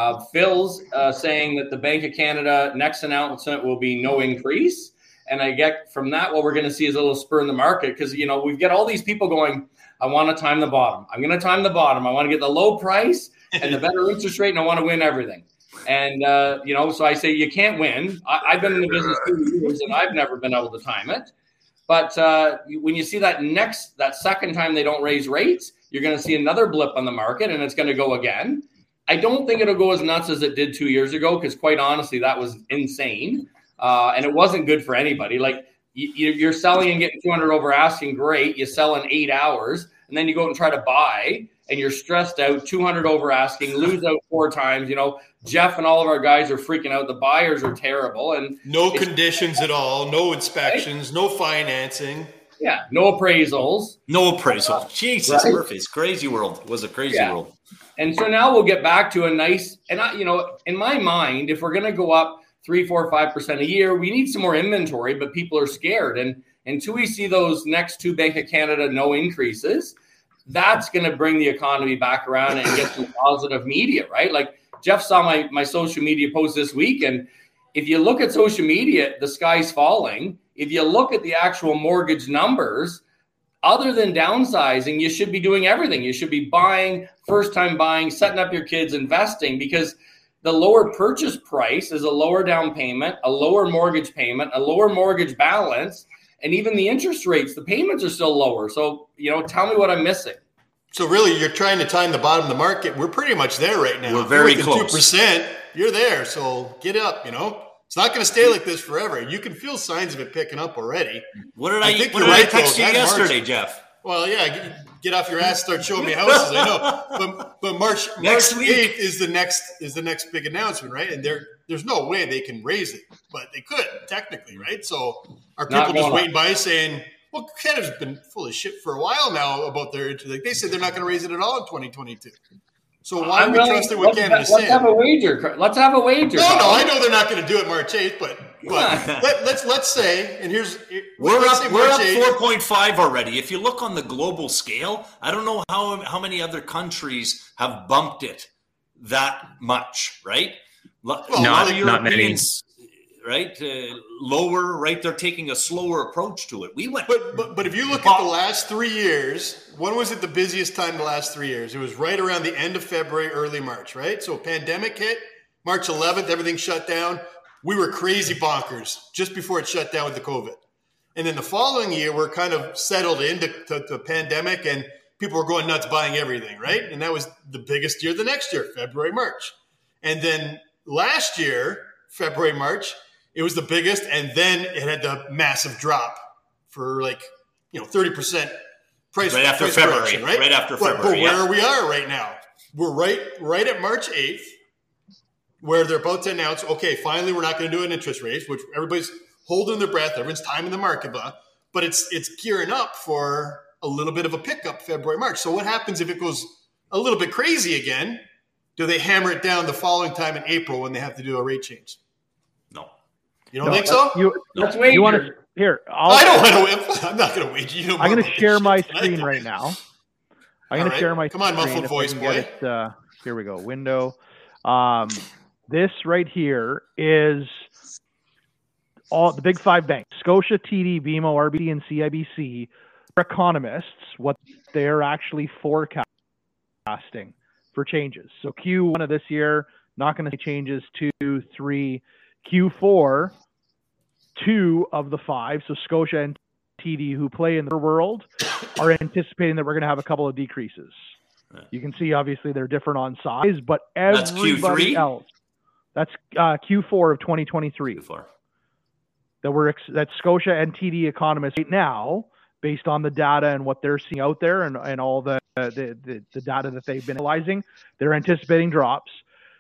Phil's saying that the Bank of Canada next announcement will be no increase. And I get from that, what we're going to see is a little spur in the market because, we've got all these people going, I want to time the bottom. I'm going to time the bottom. I want to get the low price and the better interest rate, and I want to win everything. And, so I say you can't win. I've been in the business 2 years, and I've never been able to time it. But when you see that second time they don't raise rates, you're going to see another blip on the market, and it's going to go again. I don't think it'll go as nuts as it did 2 years ago because, quite honestly, that was insane. And it wasn't good for anybody. Like you're selling and getting 200 over asking, great. You sell in 8 hours, and then you go and try to buy, and you're stressed out, 200 over asking, lose out 4 times. Jeff and all of our guys are freaking out. The buyers are terrible, and no conditions at all, no inspections, right? No financing. Yeah, no appraisals. No appraisal. Jesus, right? Murphy, it's crazy world. It was a crazy world. And so now we'll get back to a nice, and in my mind, if we're going to go up 3, 4, 5% a year, we need some more inventory, but people are scared. And until we see those next 2 Bank of Canada no increases, that's going to bring the economy back around and get some positive media, right? Like Jeff saw my social media post this week. And if you look at social media, the sky's falling. If you look at the actual mortgage numbers, other than downsizing, you should be doing everything. You should be buying, first time buying, setting up your kids, investing, because the lower purchase price is a lower down payment, a lower mortgage payment, a lower mortgage balance, and even the interest rates, the payments are still lower. So, tell me what I'm missing. So really, you're trying to time the bottom of the market. We're pretty much there right now. We're very close. 2%, you're there. So get up, It's not going to stay like this forever. You can feel signs of it picking up already. What did I text you yesterday, Jeff? Well, yeah, get off your ass, start showing me houses. I know, but March 8th is the next big announcement, right? And there's no way they can raise it, but they could technically, right? So are people just waiting by saying, well, Canada's been full of shit for a while now about their interest. Like they said, they're not going to raise it at all in 2022. So why are we trusting what Canada's saying? Let's have a wager. No, I know they're not going to do it March 8th, but let's say, and we're up 4.5 already. If you look on the global scale, I don't know how many other countries have bumped it that much, right? Well, not many. Right, lower. Right, they're taking a slower approach to it. We went, but if you look at the last 3 years, when was it the busiest time? The last 3 years, it was right around the end of February, early March. Right, so pandemic hit, March 11th, everything shut down. We were crazy bonkers just before it shut down with the COVID, and then the following year, we're kind of settled into the pandemic, and people were going nuts buying everything. Right, and that was the biggest year. The next year, February, March, and then last year, February, March. It was the biggest, and then it had the massive drop for 30% price right after price February, right? Right after February. But where we are right now, we're right at March 8th, where they're about to announce, okay, finally we're not going to do an interest raise, which everybody's holding their breath, everyone's timing the market, but it's gearing up for a little bit of a pickup February, March. So what happens if it goes a little bit crazy again? Do they hammer it down the following time in April when they have to do a rate change? No. You don't think so? Let's wager. You want to here? I'm not going to wager. I'm going to share my screen right now. I'm going to share my screen. Come on, muffled voice boy. Here we go. Window. This right here is all the big five banks: Scotia, TD, BMO, RBC, and CIBC. Economists, what they're actually forecasting for changes. So Q1 of this year, not going to see changes. 2, 3. Q4, 2 of the 5. So Scotia and TD, who play in the world, are anticipating that we're going to have a couple of decreases. You can see, obviously, they're different on size, but everybody else. That's Q4 of 2023. Q4. That Scotia and TD economists right now, based on the data and what they're seeing out there and all the data that they've been analyzing, they're anticipating drops.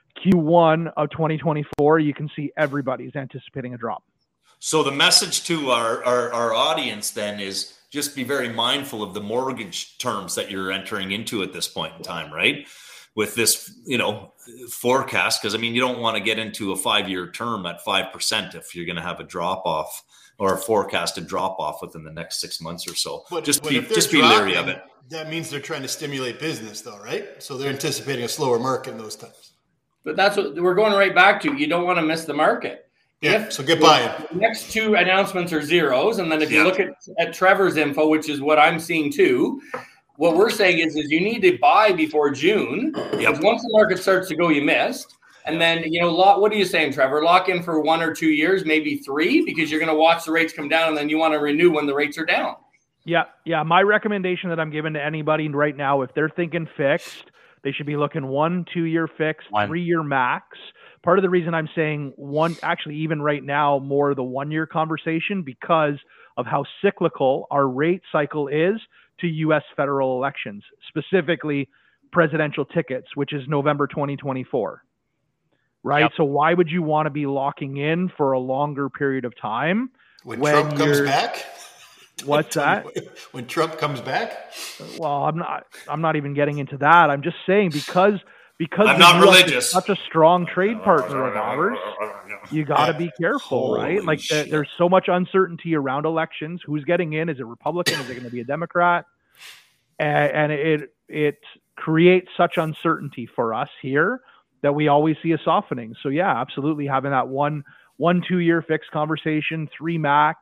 Q1 of 2024, you can see everybody's anticipating a drop. So the message to our audience then is just be very mindful of the mortgage terms that you're entering into at this point in time, right? With this, forecast, because you don't want to get into a 5-year term at 5% if you're going to have a drop off or a forecasted drop off within the next 6 months or so. But just be leery of it. That means they're trying to stimulate business, though, right? So they're anticipating a slower market in those times. But that's what we're going right back to. You don't want to miss the market. Yeah, so get buying. The next 2 announcements are zeros. And then if you look at Trevor's info, which is what I'm seeing too, what we're saying is you need to buy before June. Because once the market starts to go, you missed. And then, what are you saying, Trevor? Lock in for 1 or 2 years, maybe 3, because you're going to watch the rates come down and then you want to renew when the rates are down. Yeah. My recommendation that I'm giving to anybody right now, if they're thinking fixed, they should be looking 1 2-year fixed, 3-year max. Part of the reason I'm saying even right now, more the 1-year conversation, because of how cyclical our rate cycle is to U.S. federal elections, specifically presidential tickets, which is November 2024. Right. Yep. So why would you want to be locking in for a longer period of time when Trump comes back? What's that? When Trump comes back? Well, I'm not even getting into that. I'm just saying because I'm not religious. Such a strong trade partner of ours, you got to be careful, right? Like there's so much uncertainty around elections. Who's getting in? Is it Republican? Is it going to be a Democrat? And it creates such uncertainty for us here that we always see a softening. So yeah, absolutely having that 1 2-year fixed conversation, 3 max.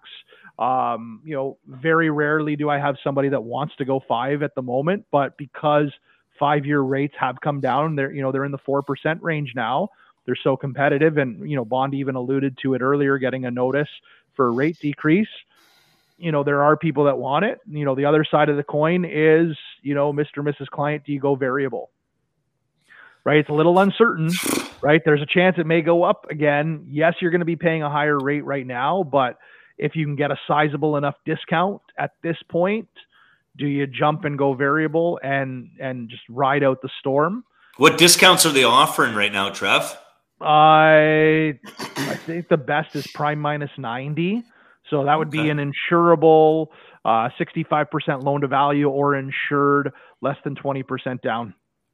Very rarely do I have somebody that wants to go 5 at the moment, but because 5-year rates have come down, they're in the 4% range now. they're so competitive. And, Bond even alluded to it earlier, getting a notice for a rate decrease. There are people that want it. The other side of the coin is, Mr. Mrs. Client, do you go variable? Right? It's a little uncertain, right? There's a chance it may go up again. Yes, you're going to be paying a higher rate right now, but if you can get a sizable enough discount at this point, do you jump and go variable and just ride out the storm? What discounts are they offering right now, Trev? I think the best is prime minus 90. So that would be an insurable 65% loan to value or insured less than 20% down.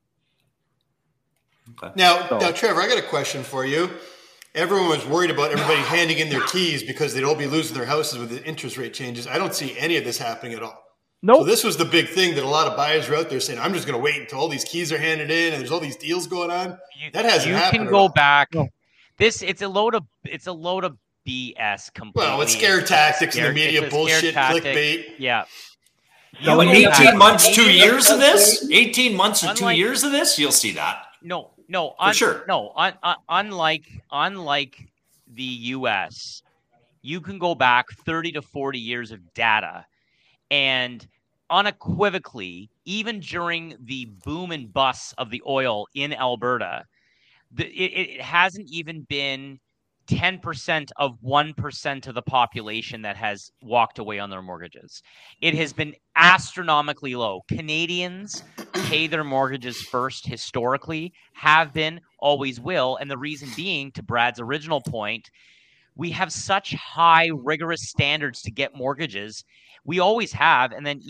Okay. Now, Trevor, I got a question for you. Everyone was worried about everybody handing in their keys because they'd all be losing their houses with the interest rate changes. I don't see any of this happening at all. Nope. So this was the big thing that a lot of buyers were out there saying, I'm just going to wait until all these keys are handed in and there's all these deals going on. That hasn't happened. You can go back. No. It's a load of BS completely. Well, it's scare tactics and the media bullshit, clickbait. Yeah. No, 18 months, 2 years of this? 18 months or 2 years of this? You'll see that. No, for sure. No, unlike the U.S., you can go back 30 to 40 years of data, and unequivocally, even during the boom and bust of the oil in Alberta, it hasn't even been 10% of 1% of the population that has walked away on their mortgages. It has been astronomically low. Canadians pay their mortgages first historically, have been, always will. And the reason being, to Brad's original point, we have such high, rigorous standards to get mortgages. We always have, and then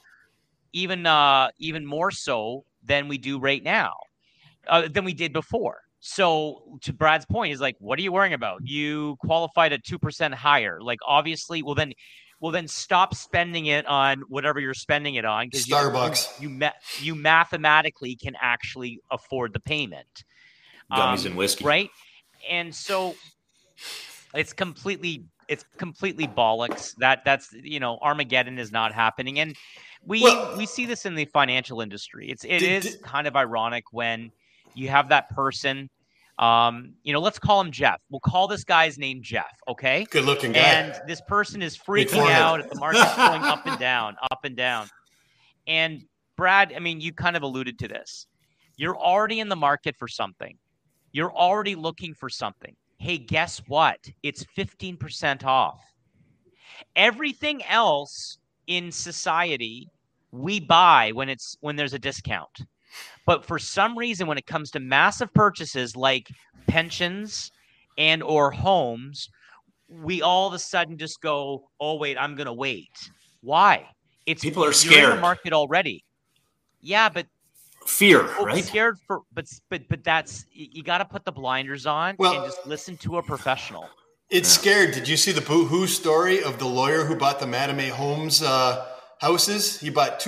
even more so than we do right now, than we did before. So to Brad's point, is like, what are you worrying about? You qualified at 2% higher. Like, obviously, well then stop spending it on whatever you're spending it on, because Starbucks. You mathematically can actually afford the payment. Gummies and whiskey, right? And so it's completely bollocks. That's Armageddon is not happening, and we see this in the financial industry. It is kind of ironic when you have that person, let's call him Jeff. We'll call this guy's name Jeff, okay? Good looking guy. And this person is freaking out at the market's going up and down, up and down. And Brad, you kind of alluded to this. You're already in the market for something. You're already looking for something. Hey, guess what? It's 15% off. Everything else in society we buy when there's a discount. But for some reason, when it comes to massive purchases like pensions and or homes, we all of a sudden just go, oh, wait, I'm going to wait. Why? People are scared. You're in the market already. Yeah, but fear, right? Scared for, but that's, you got to put the blinders on and just listen to a professional. It's scared. Did you see the boo-hoo story of the lawyer who bought the Mattamy Homes houses? He bought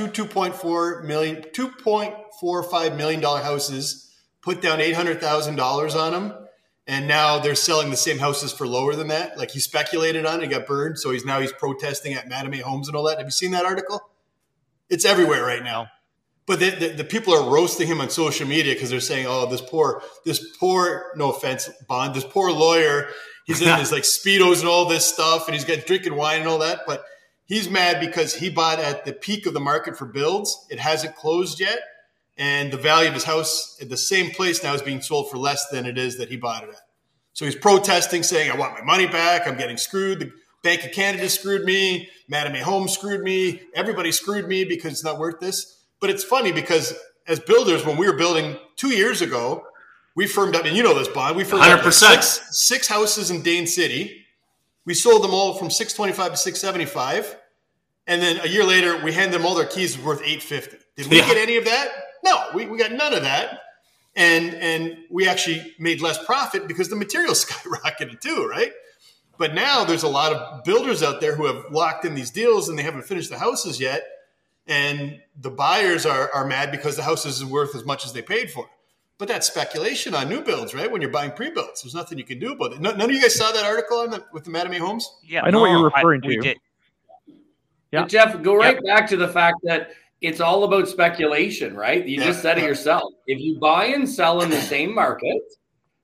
$2.45 million houses, put down $800,000 on them, and now they're selling the same houses for lower than that. Like, he speculated on it, he got burned, so he's protesting at Mattamy Homes and all that. Have you seen that article? It's everywhere right now. But the people are roasting him on social media because they're saying, "Oh, this poor, no offense, Bond, this poor lawyer, he's in his like Speedos and all this stuff, and he's got drinking wine and all that." But he's mad because he bought at the peak of the market for builds. It hasn't closed yet, and the value of his house at the same place now is being sold for less than it is that he bought it at. So he's protesting, saying, "I want my money back. I'm getting screwed. The Bank of Canada screwed me. Mattamy Homes screwed me. Everybody screwed me because it's not worth this." But it's funny because as builders, when we were building 2 years ago, we firmed up, and you know this, Bond, we firmed 100%. up six houses in Dane City. We sold them all from $625 to $675. And then a year later, we handed them all their keys worth $850. Did we get any of that? No, we got none of that. And we actually made less profit because the materials skyrocketed too, right? But now there's a lot of builders out there who have locked in these deals and they haven't finished the houses yet. And the buyers are mad because the house isn't worth as much as they paid for it. But that's speculation on new builds, right? When you're buying pre-builds, there's nothing you can do about it. None of you guys saw that article with the Mattamy Homes? Yeah, I know what you're referring to. Did. Yeah. But Jeff, go right back to the fact that it's all about speculation, right? You just said it yourself. If you buy and sell in the same market,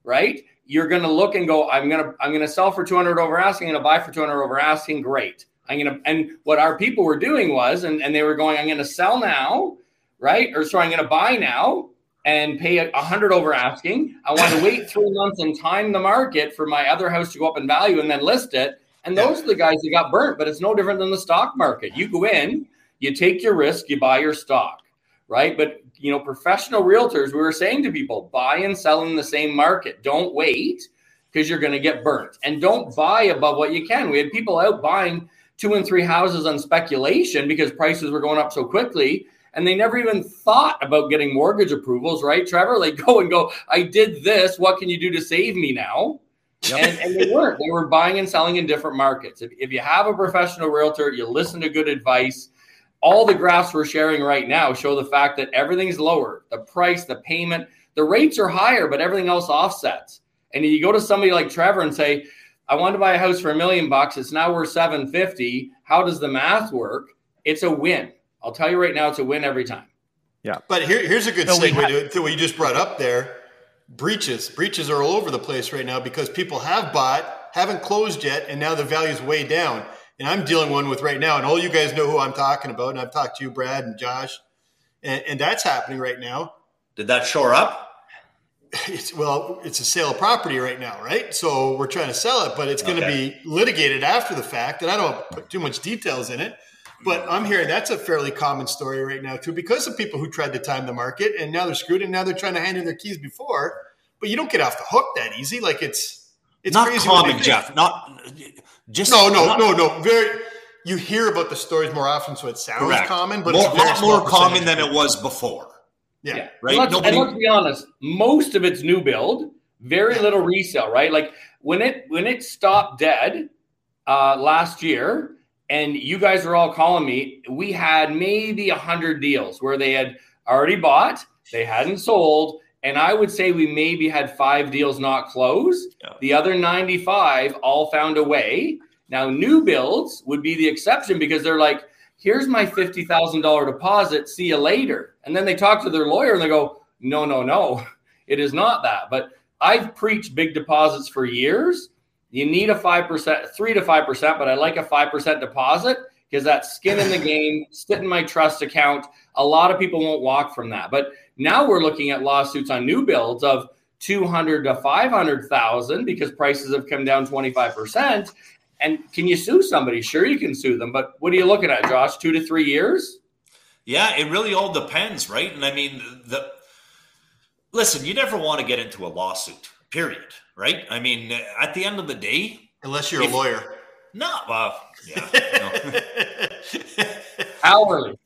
right? You're going to look and go, I'm going to sell for 200 over asking, I'm going to buy for 200 over asking. Great. And what our people were doing was, and they were going, I'm going to sell now, right? Or sorry, I'm going to buy now and pay 100 over asking. I want to wait 3 months and time the market for my other house to go up in value and then list it. And those are the guys that got burnt, but it's no different than the stock market. You go in, you take your risk, you buy your stock, right? But, professional realtors, we were saying to people, buy and sell in the same market. Don't wait because you're going to get burnt. And don't buy above what you can. We had people out buying 2 and 3 houses on speculation because prices were going up so quickly. And they never even thought about getting mortgage approvals, right, Trevor? Like go, I did this. What can you do to save me now? Yep. And they weren't. They were buying and selling in different markets. If you have a professional realtor, you listen to good advice. All the graphs we're sharing right now show the fact that everything's lower. The price, the payment, the rates are higher, but everything else offsets. And you go to somebody like Trevor and say, I want to buy a house for $1 million. It's now worth $750,000. How does the math work? It's a win. I'll tell you right now, it's a win every time. Yeah. But here's a good segue to what you just brought up there. Breaches are all over the place right now because people have bought, haven't closed yet, and now the value's way down. And I'm dealing with right now, and all you guys know who I'm talking about, and I've talked to you, Brad and Josh, and that's happening right now. Did that shore up? It's a sale of property right now, right? So we're trying to sell it, but it's going to be litigated after the fact, and I don't put too much details in it. But I'm hearing that's a fairly common story right now, too, because of people who tried to time the market, and now they're screwed, and now they're trying to hand in their keys before. But you don't get off the hook that easy. Like it's not crazy common, Jeff. Not just no. Very. You hear about the stories more often, so it sounds common, but it's a lot more common than it was before. Yeah. Right. And let's be honest. Most of it's new build, very little resale. Right. Like when it stopped dead last year. And you guys are all calling me, we had maybe 100 deals where they had already bought, they hadn't sold, and I would say we maybe had 5 deals not closed. Yeah. The other 95 all found a way. Now, new builds would be the exception because they're like, here's my $50,000 deposit, see you later. And then they talk to their lawyer and they go, no, it is not that. But I've preached big deposits for years. You need a 5%, 3 to 5%, but I like a 5% deposit because that's skin in the game, sit in my trust account. A lot of people won't walk from that. But now we're looking at lawsuits on new builds of $200,000 to $500,000 because prices have come down 25%. And can you sue somebody? Sure, you can sue them. But what are you looking at, Josh? 2 to 3 years? Yeah, it really all depends, right? And I mean, listen, you never want to get into a lawsuit, period. Right? I mean, at the end of the day, unless you're a lawyer. No, yeah. Hourly.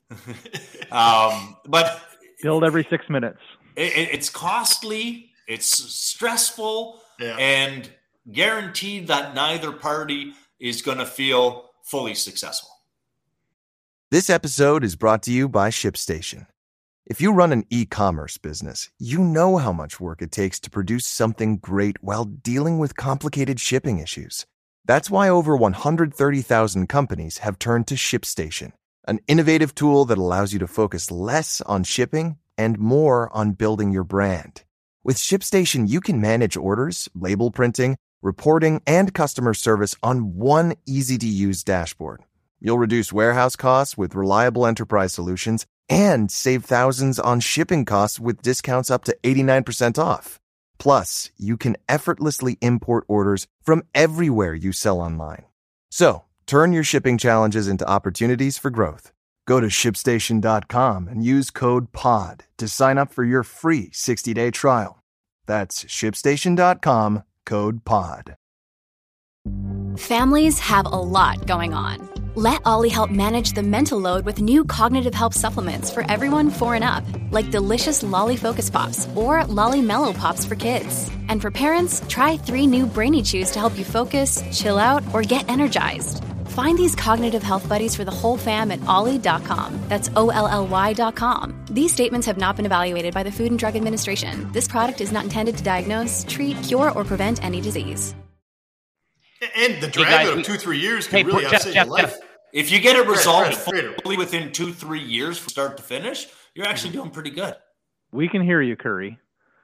But billed every 6 minutes. It's costly, it's stressful, and guaranteed that neither party is going to feel fully successful. This episode is brought to you by ShipStation. If you run an e-commerce business, you know how much work it takes to produce something great while dealing with complicated shipping issues. That's why over 130,000 companies have turned to ShipStation, an innovative tool that allows you to focus less on shipping and more on building your brand. With ShipStation, you can manage orders, label printing, reporting, and customer service on one easy-to-use dashboard. You'll reduce warehouse costs with reliable enterprise solutions and save thousands on shipping costs with discounts up to 89% off. Plus, you can effortlessly import orders from everywhere you sell online. So, turn your shipping challenges into opportunities for growth. Go to ShipStation.com and use code POD to sign up for your free 60-day trial. That's ShipStation.com, code POD. Families have a lot going on. Let Ollie help manage the mental load with new cognitive help supplements for everyone 4 and up, like delicious Lolly Focus Pops or Lolly Mellow Pops for kids. And for parents, try 3 new Brainy Chews to help you focus, chill out, or get energized. Find these cognitive health buddies for the whole fam at ollie.com. That's OLLY.com. These statements have not been evaluated by the Food and Drug Administration. This product is not intended to diagnose, treat, cure, or prevent any disease. And the drag out of 2-3 years can really upset your life. If you get it resolved fully within 2-3 years from start to finish, you're actually doing pretty good. We can hear you, Curry.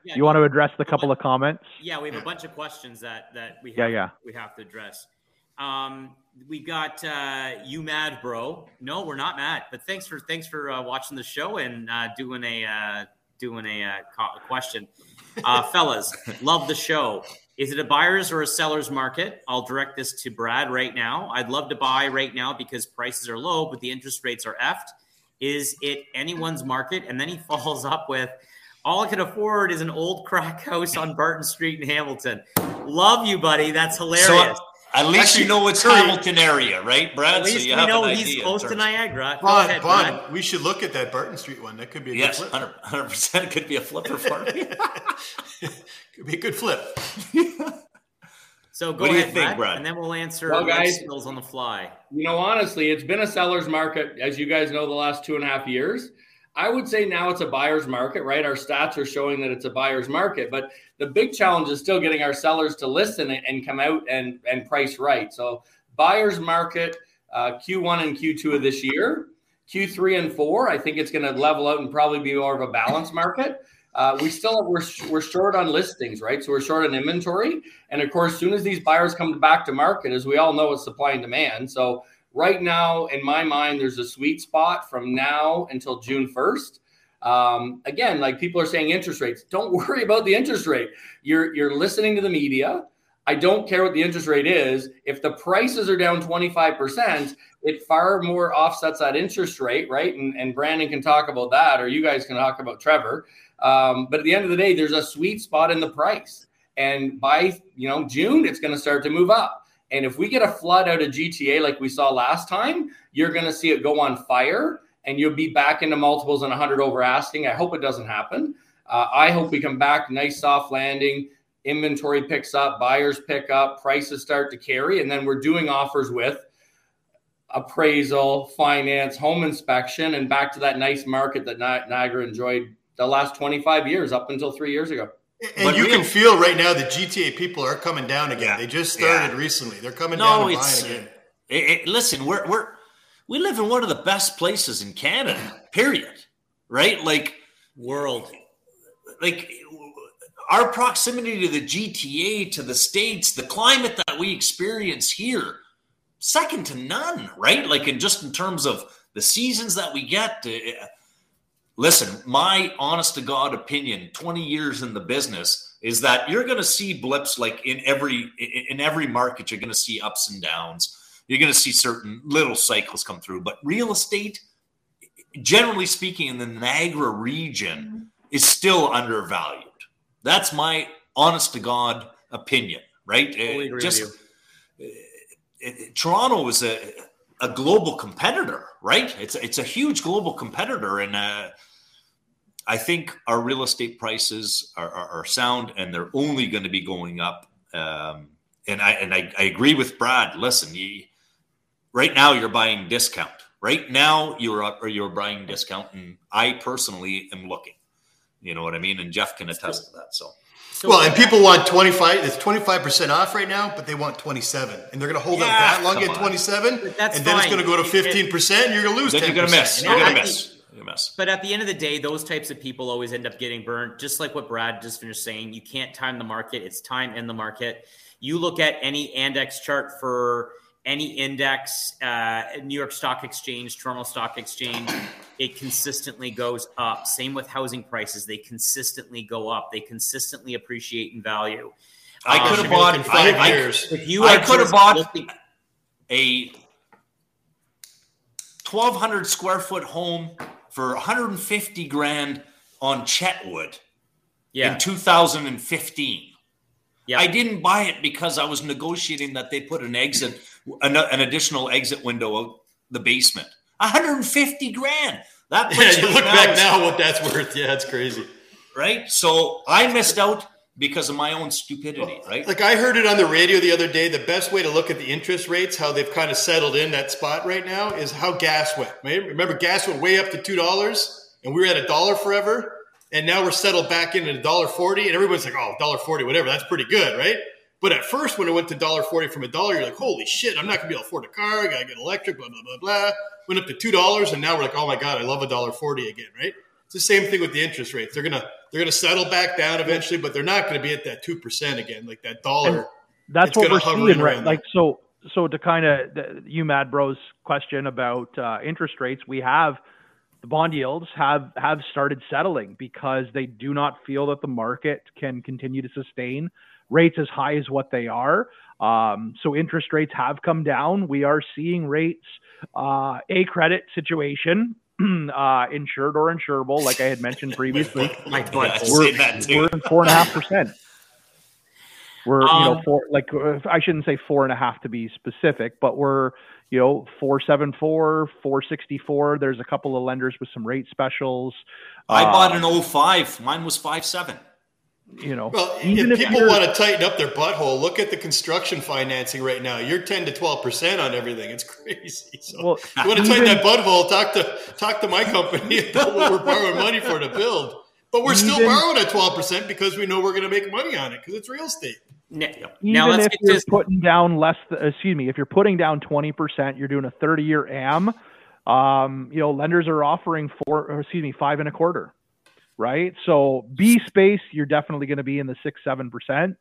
you want to address the couple of comments? Yeah, we have a bunch of questions that we have to address. We got you mad, bro? No, we're not mad. But thanks for watching the show and doing a question. Fellas, love the show. Is it a buyer's or a seller's market? I'll direct this to Brad right now. I'd love to buy right now because prices are low, but the interest rates are effed. Is it anyone's market? And then he follows up with, all I can afford is an old crack house on Barton Street in Hamilton. Love you, buddy. That's hilarious. So at least you know it's Hamilton area, right, Brad? At least we know he's close to Niagara. Bond, we should look at that Barton Street one. That could be a good flip. 100% could be a flipper for me. Could be a good flip. So go ahead, Brad, and then we'll answer skills on the fly. Honestly, it's been a seller's market, as you guys know, the last 2.5 years. I would say now it's a buyer's market, right? Our stats are showing that it's a buyer's market, but the big challenge is still getting our sellers to listen and come out and price right. So buyer's market, Q1 and Q2 of this year. Q3 and 4, I think it's going to level out and probably be more of a balanced market. We're short on listings, right? So we're short on inventory. And of course, as soon as these buyers come back to market, as we all know, it's supply and demand. So right now, in my mind, there's a sweet spot from now until June 1st. Again, like people are saying interest rates, don't worry about the interest rate. You're listening to the media. I don't care what the interest rate is. If the prices are down 25%, it far more offsets that interest rate, right? And Brandon can talk about that, or you guys can talk about Trevor. But at the end of the day, there's a sweet spot in the price. And by June, it's going to start to move up. And if we get a flood out of GTA like we saw last time, you're going to see it go on fire and you'll be back into multiples and 100 over asking. I hope it doesn't happen. I hope we come back, nice soft landing, inventory picks up, buyers pick up, prices start to carry, and then we're doing offers with appraisal, finance, home inspection, and back to that nice market that Niagara enjoyed the last 25 years up until 3 years ago. And you can feel right now the GTA people are coming down again. Yeah. They just started recently. They're coming down and buying again. Listen, we live in one of the best places in Canada, period. Right? Like world. Like our proximity to the GTA, to the States, the climate that we experience here, second to none, right? Like in terms of the seasons that we get. Listen, my honest to God opinion, 20 years in the business, is that you're going to see blips like in every market. You're going to see ups and downs. You're going to see certain little cycles come through. But real estate, generally speaking, in the Niagara region is still undervalued. That's my honest to God opinion, right? Totally agree with you. Toronto is a global competitor, right? It's a huge global competitor, and I think our real estate prices are sound, and they're only going to be going up. And I agree with Brad. Listen, right now you're buying discount. Right now you're buying discount, and I personally am looking. You know what I mean? And Jeff can attest to that. So and people want 25. It's 25% off right now, but they want 27, and they're going to hold up that long at 27, and then it's going to go to 15%, and you're going to lose 10%. You're going to miss. You're going to miss. But at the end of the day, those types of people always end up getting burned. Just like what Brad just finished saying, you can't time the market. It's time in the market. You look at any index chart for any index, New York Stock Exchange, Toronto Stock Exchange, it consistently goes up. Same with housing prices. They consistently go up. They consistently appreciate in value. I could have bought in 5 years. I could have bought a 1,200 square foot home for 150 grand on Chetwood in 2015. Yeah. I didn't buy it because I was negotiating that they put an additional exit window out the basement. 150 grand. That place you look back now what that's worth. Yeah, it's crazy. Right? So I missed out because of my own stupidity, right? Like I heard it on the radio the other day. The best way to look at the interest rates, how they've kind of settled in that spot right now, is how gas went. Remember, gas went way up to $2, and we were at $1 forever. And now we're settled back in at $1.40, and everyone's like, oh, $1.40, whatever. That's pretty good, right? But at first, when it went to $1.40 from $1, you're like, holy shit, I'm not going to be able to afford a car. I got to get electric, blah, blah, blah, blah. Went up to $2, and now we're like, oh, my God, I love $1.40 again, right? It's the same thing with the interest rates. They're They're going to settle back down eventually, but they're not going to be at that 2% again, like that dollar. And that's what we're seeing, right? Like, so to kind of UMAD Bro's question about interest rates, we have the bond yields have started settling because they do not feel that the market can continue to sustain rates as high as what they are. So interest rates have come down. We are seeing rates, a credit situation, insured or insurable, like I had mentioned previously. We're in 4.5%. We're, I shouldn't say 4.5 to be specific, but we're, 4.74, 4.64. There's a couple of lenders with some rate specials. I bought an 05. Mine was 5.7. Well, if people want to tighten up their butthole, look at the construction financing right now. You're 10 to 12% on everything. It's crazy. So if you want to tighten that butthole, talk to my company about what we're borrowing money for to build. But we're still borrowing at 12% because we know we're going to make money on it because it's real estate. Even if you're putting down if you're putting down 20%, you're doing a 30-year AM. Lenders are offering 5.25%. Right. So B space, you're definitely going to be in the 6-7%.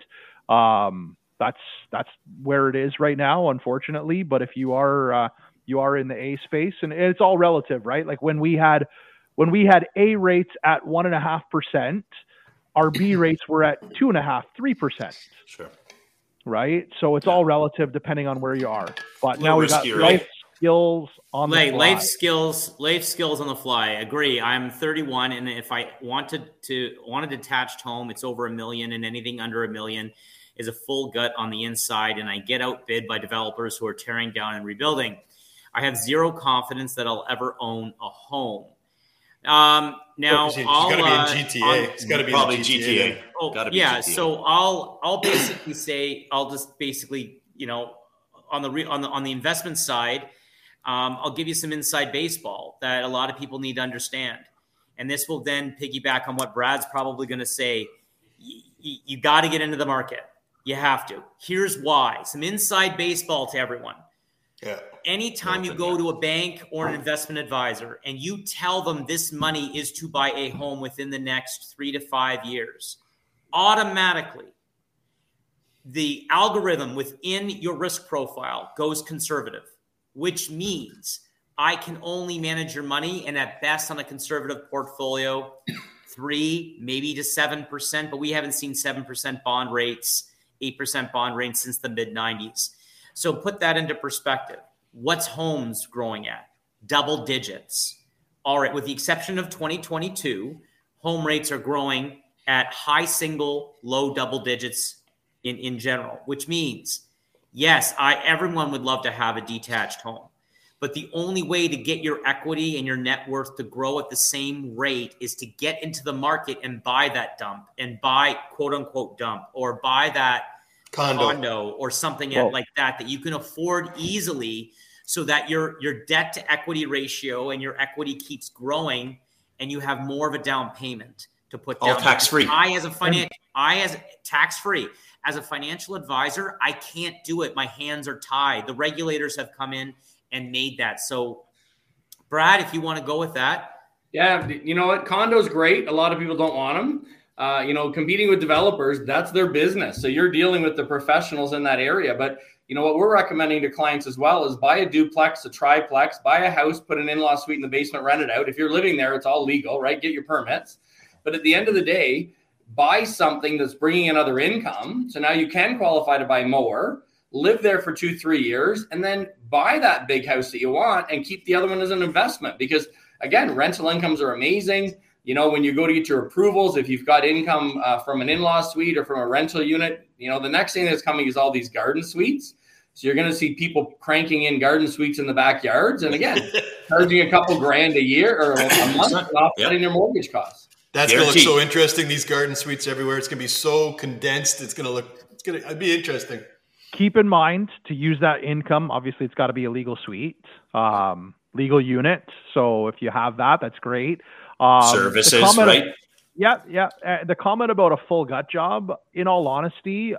That's where it is right now, unfortunately. But if you are in the A space, and it's all relative, right? Like when we had A rates at 1.5%, our B rates were at 2.5%, 3%. Sure. Right. So it's all relative depending on where you are. But now we got life skills on the fly. Life skills on the fly. Agree. I'm 31, and if I want a detached home, it's over $1 million, and anything under $1 million is a full gut on the inside, and I get outbid by developers who are tearing down and rebuilding. I have zero confidence that I'll ever own a home. Now, it's got to be in GTA. It's got to be probably in GTA. GTA. So I'll basically say on the investment side. I'll give you some inside baseball that a lot of people need to understand. And this will then piggyback on what Brad's probably going to say. You got to get into the market. You have to. Here's why. Some inside baseball to everyone. Yeah. Anytime you go to a bank or an investment advisor and you tell them this money is to buy a home within the next 3 to 5 years, automatically the algorithm within your risk profile goes conservative, which means I can only manage your money, and at best on a conservative portfolio, 3, maybe to 7%, but we haven't seen 7% bond rates, 8% bond rates since the mid-90s. So put that into perspective. What's homes growing at? Double digits. All right, with the exception of 2022, home rates are growing at high single, low double digits in general, which means, yes, everyone would love to have a detached home, but the only way to get your equity and your net worth to grow at the same rate is to get into the market and buy that dump and buy quote unquote dump or buy that condo or something like that you can afford easily, so that your debt to equity ratio and your equity keeps growing and you have more of a down payment to put down. All tax-free. Tax-free. As a financial advisor, I can't do it. My hands are tied. The regulators have come in and made that. So, Brad, if you want to go with that. Yeah, you know what? Condo's great. A lot of people don't want them. Competing with developers, that's their business. So you're dealing with the professionals in that area. But, what we're recommending to clients as well is buy a duplex, a triplex, buy a house, put an in-law suite in the basement, rent it out. If you're living there, it's all legal, right? Get your permits. But at the end of the day, buy something that's bringing in other income. So now you can qualify to buy more, live there for 2-3 years, and then buy that big house that you want and keep the other one as an investment. Because again, rental incomes are amazing. When you go to get your approvals, if you've got income from an in-law suite or from a rental unit, the next thing that's coming is all these garden suites. So you're going to see people cranking in garden suites in the backyards. And again, charging a couple $grand a year or a month and offsetting their mortgage costs. That's going to look so interesting. These garden suites everywhere. It's going to be so condensed. It'd be interesting. Keep in mind to use that income. Obviously, it's got to be a legal suite, legal unit. So if you have that, that's great. Services, right? Yeah. The comment about a full gut job, in all honesty,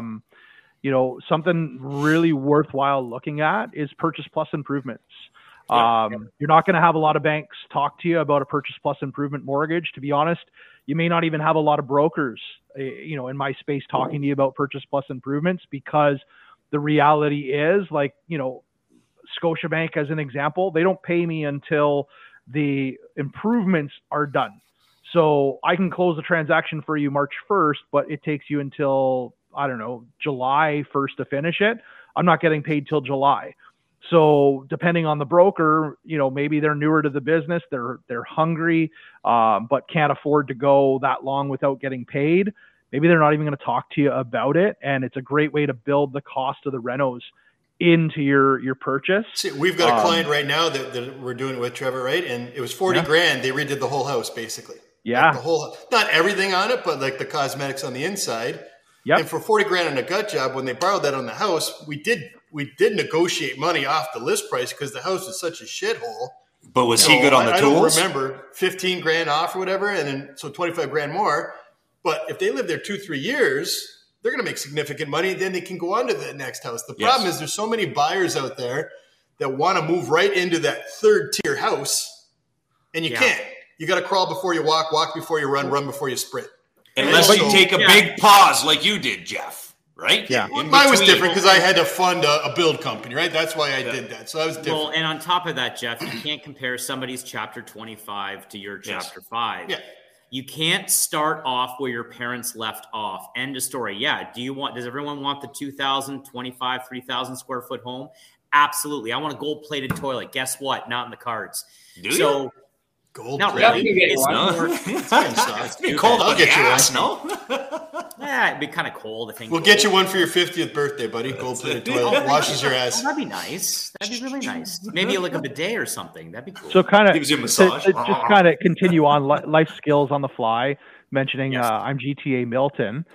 something really worthwhile looking at is purchase plus improvements. You're not going to have a lot of banks talk to you about a purchase plus improvement mortgage. To be honest, You may not even have a lot of brokers, in my space talking to you about Purchase Plus improvements, because the reality is, like, Scotiabank as an example, they don't pay me until the improvements are done. So I can close the transaction for you March 1st, but it takes you until, I don't know, July 1st to finish it. I'm not getting paid till July. So depending on the broker, maybe they're newer to the business, they're hungry, but can't afford to go that long without getting paid. Maybe they're not even going to talk to you about it. And it's a great way to build the cost of the renos into your purchase. See, we've got a client right now that we're doing it with, Trevor, right? And it was 40 grand. They redid the whole house, basically. Yeah. Like the whole, not everything on it, but like the cosmetics on the inside. Yep. And for 40 grand on a gut job, when they borrowed that on the house, we did negotiate money off the list price because the house was such a shithole. But was he good on the tools? I don't remember, 15 grand off or whatever. And then, so 25 grand more. But if they live there 2-3 years, they're going to make significant money. Then they can go on to the next house. The problem is there's so many buyers out there that want to move right into that third tier house. And you can't. You got to crawl before you walk before you run before you sprint. Unless you take a big pause like you did, Jeff, right? Yeah. Mine was different because I had to fund a build company, right? That's why I did that. So that was different. Well, and on top of that, Jeff, you can't compare somebody's chapter 25 to your chapter 5. Yeah. You can't start off where your parents left off. End of story. Yeah. Does everyone want the 2,000, 25, 3,000 square foot home? Absolutely. I want a gold plated toilet. Guess what? Not in the cards. Do you? Gold not plated? really. It's cold. I'll get your ass, no? Yeah, it'd be kind of cold, I think. We'll get you one for your 50th birthday, buddy. Gold plated toilet. Washes your ass. That'd be nice. That'd be really nice. Maybe like a bidet or something. That'd be cool. So kind of gives you a massage. To just kind of continue on life skills on the fly, mentioning I'm GTA Milton.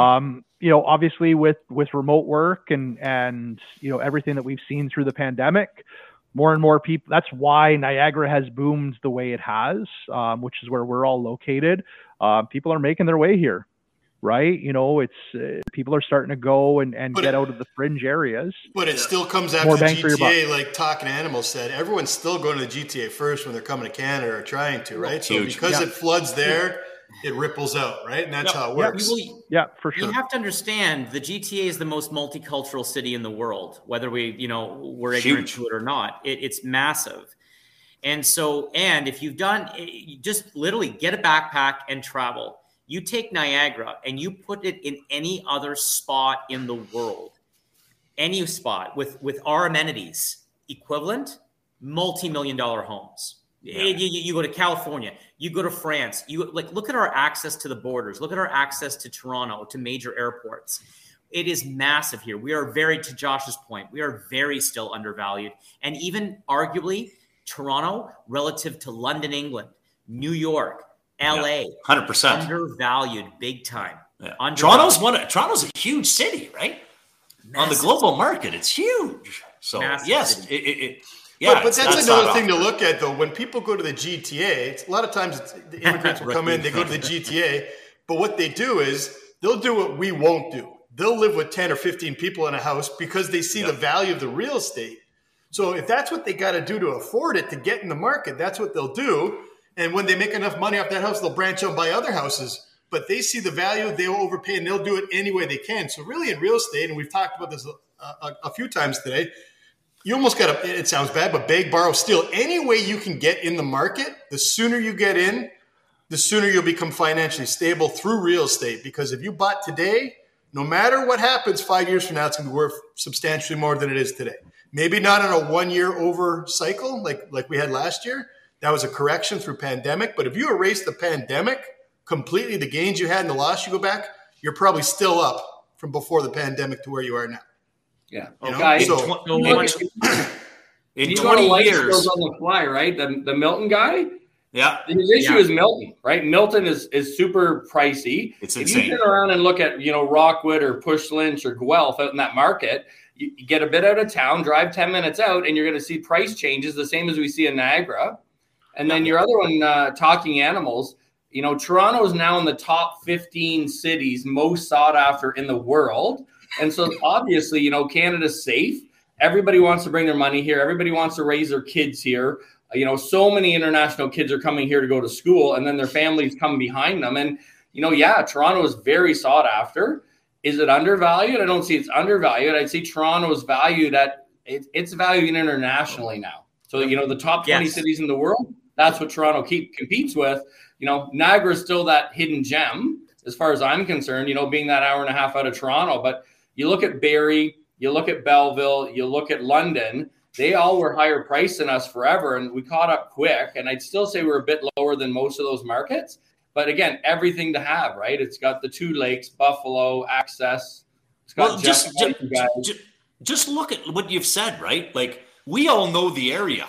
Obviously with remote work and everything that we've seen through the pandemic, more and more people, that's why Niagara has boomed the way it has, which is where we're all located. People are making their way here, right? It's people are starting to go and get out of the fringe areas. But it still comes after the GTA, like Talking Animals said. Everyone's still going to the GTA first when they're coming to Canada or trying to, right? So because it floods there, it ripples out, right? And that's how it works. Yeah, for sure. You have to understand the GTA is the most multicultural city in the world, whether we're ignorant to it or not. It's massive. And so, if you've done, you just literally get a backpack and travel. You take Niagara and you put it in any other spot in the world, any spot with our amenities equivalent, multi-million-dollar homes. Yeah. You go to California, you go to France, look at our access to the borders, look at our access to Toronto, to major airports. It is massive here. We are to Josh's point, we are very still undervalued. And even arguably Toronto relative to London, England, New York, LA, 100% undervalued big time. Yeah. Toronto's a huge city, right? Massive. On the global market, it's huge. So massive city. But that's another thing to look at, though. When people go to the GTA, a lot of times the immigrants will come in, they go to the GTA, but what they do is they'll do what we won't do. They'll live with 10 or 15 people in a house because they see the value of the real estate. So if that's what they got to do to afford it, to get in the market, that's what they'll do. And when they make enough money off that house, they'll branch out and buy other houses. But they see the value, they'll overpay, and they'll do it any way they can. So really in real estate, and we've talked about this a few times today, you almost got to, it sounds bad, but beg, borrow, steal. Any way you can get in the market, the sooner you get in, the sooner you'll become financially stable through real estate. Because if you bought today, no matter what happens 5 years from now, it's going to be worth substantially more than it is today. Maybe not in a 1 year over cycle like we had last year. That was a correction through pandemic. But if you erase the pandemic completely, the gains you had and the loss you go back, you're probably still up from before the pandemic to where you are now. Yeah. Okay. In 20 years on the fly, right? The Milton guy. Yeah. His issue is Milton, right? Milton is super pricey. It's if insane. You turn around and look at, Rockwood or Push Lynch or Guelph out in that market, you get a bit out of town, drive 10 minutes out, and you're going to see price changes the same as we see in Niagara. And then your other one, Talking Animals, Toronto is now in the top 15 cities most sought after in the world. And so obviously, Canada's safe. Everybody wants to bring their money here. Everybody wants to raise their kids here. So many international kids are coming here to go to school, and then their families come behind them. And, Toronto is very sought after. Is it undervalued? I don't see it's undervalued. I'd say Toronto is valued at it's valued internationally now. So, the top 20 cities in the world, that's what Toronto competes with. Niagara is still that hidden gem as far as I'm concerned, being that hour and a half out of Toronto. But you look at Barrie, you look at Belleville, you look at London, they all were higher priced than us forever. And we caught up quick. And I'd still say we're a bit lower than most of those markets. But again, everything to have, right? It's got the 2 lakes, Buffalo, access. It's got just look at what you've said, right? Like, we all know the area.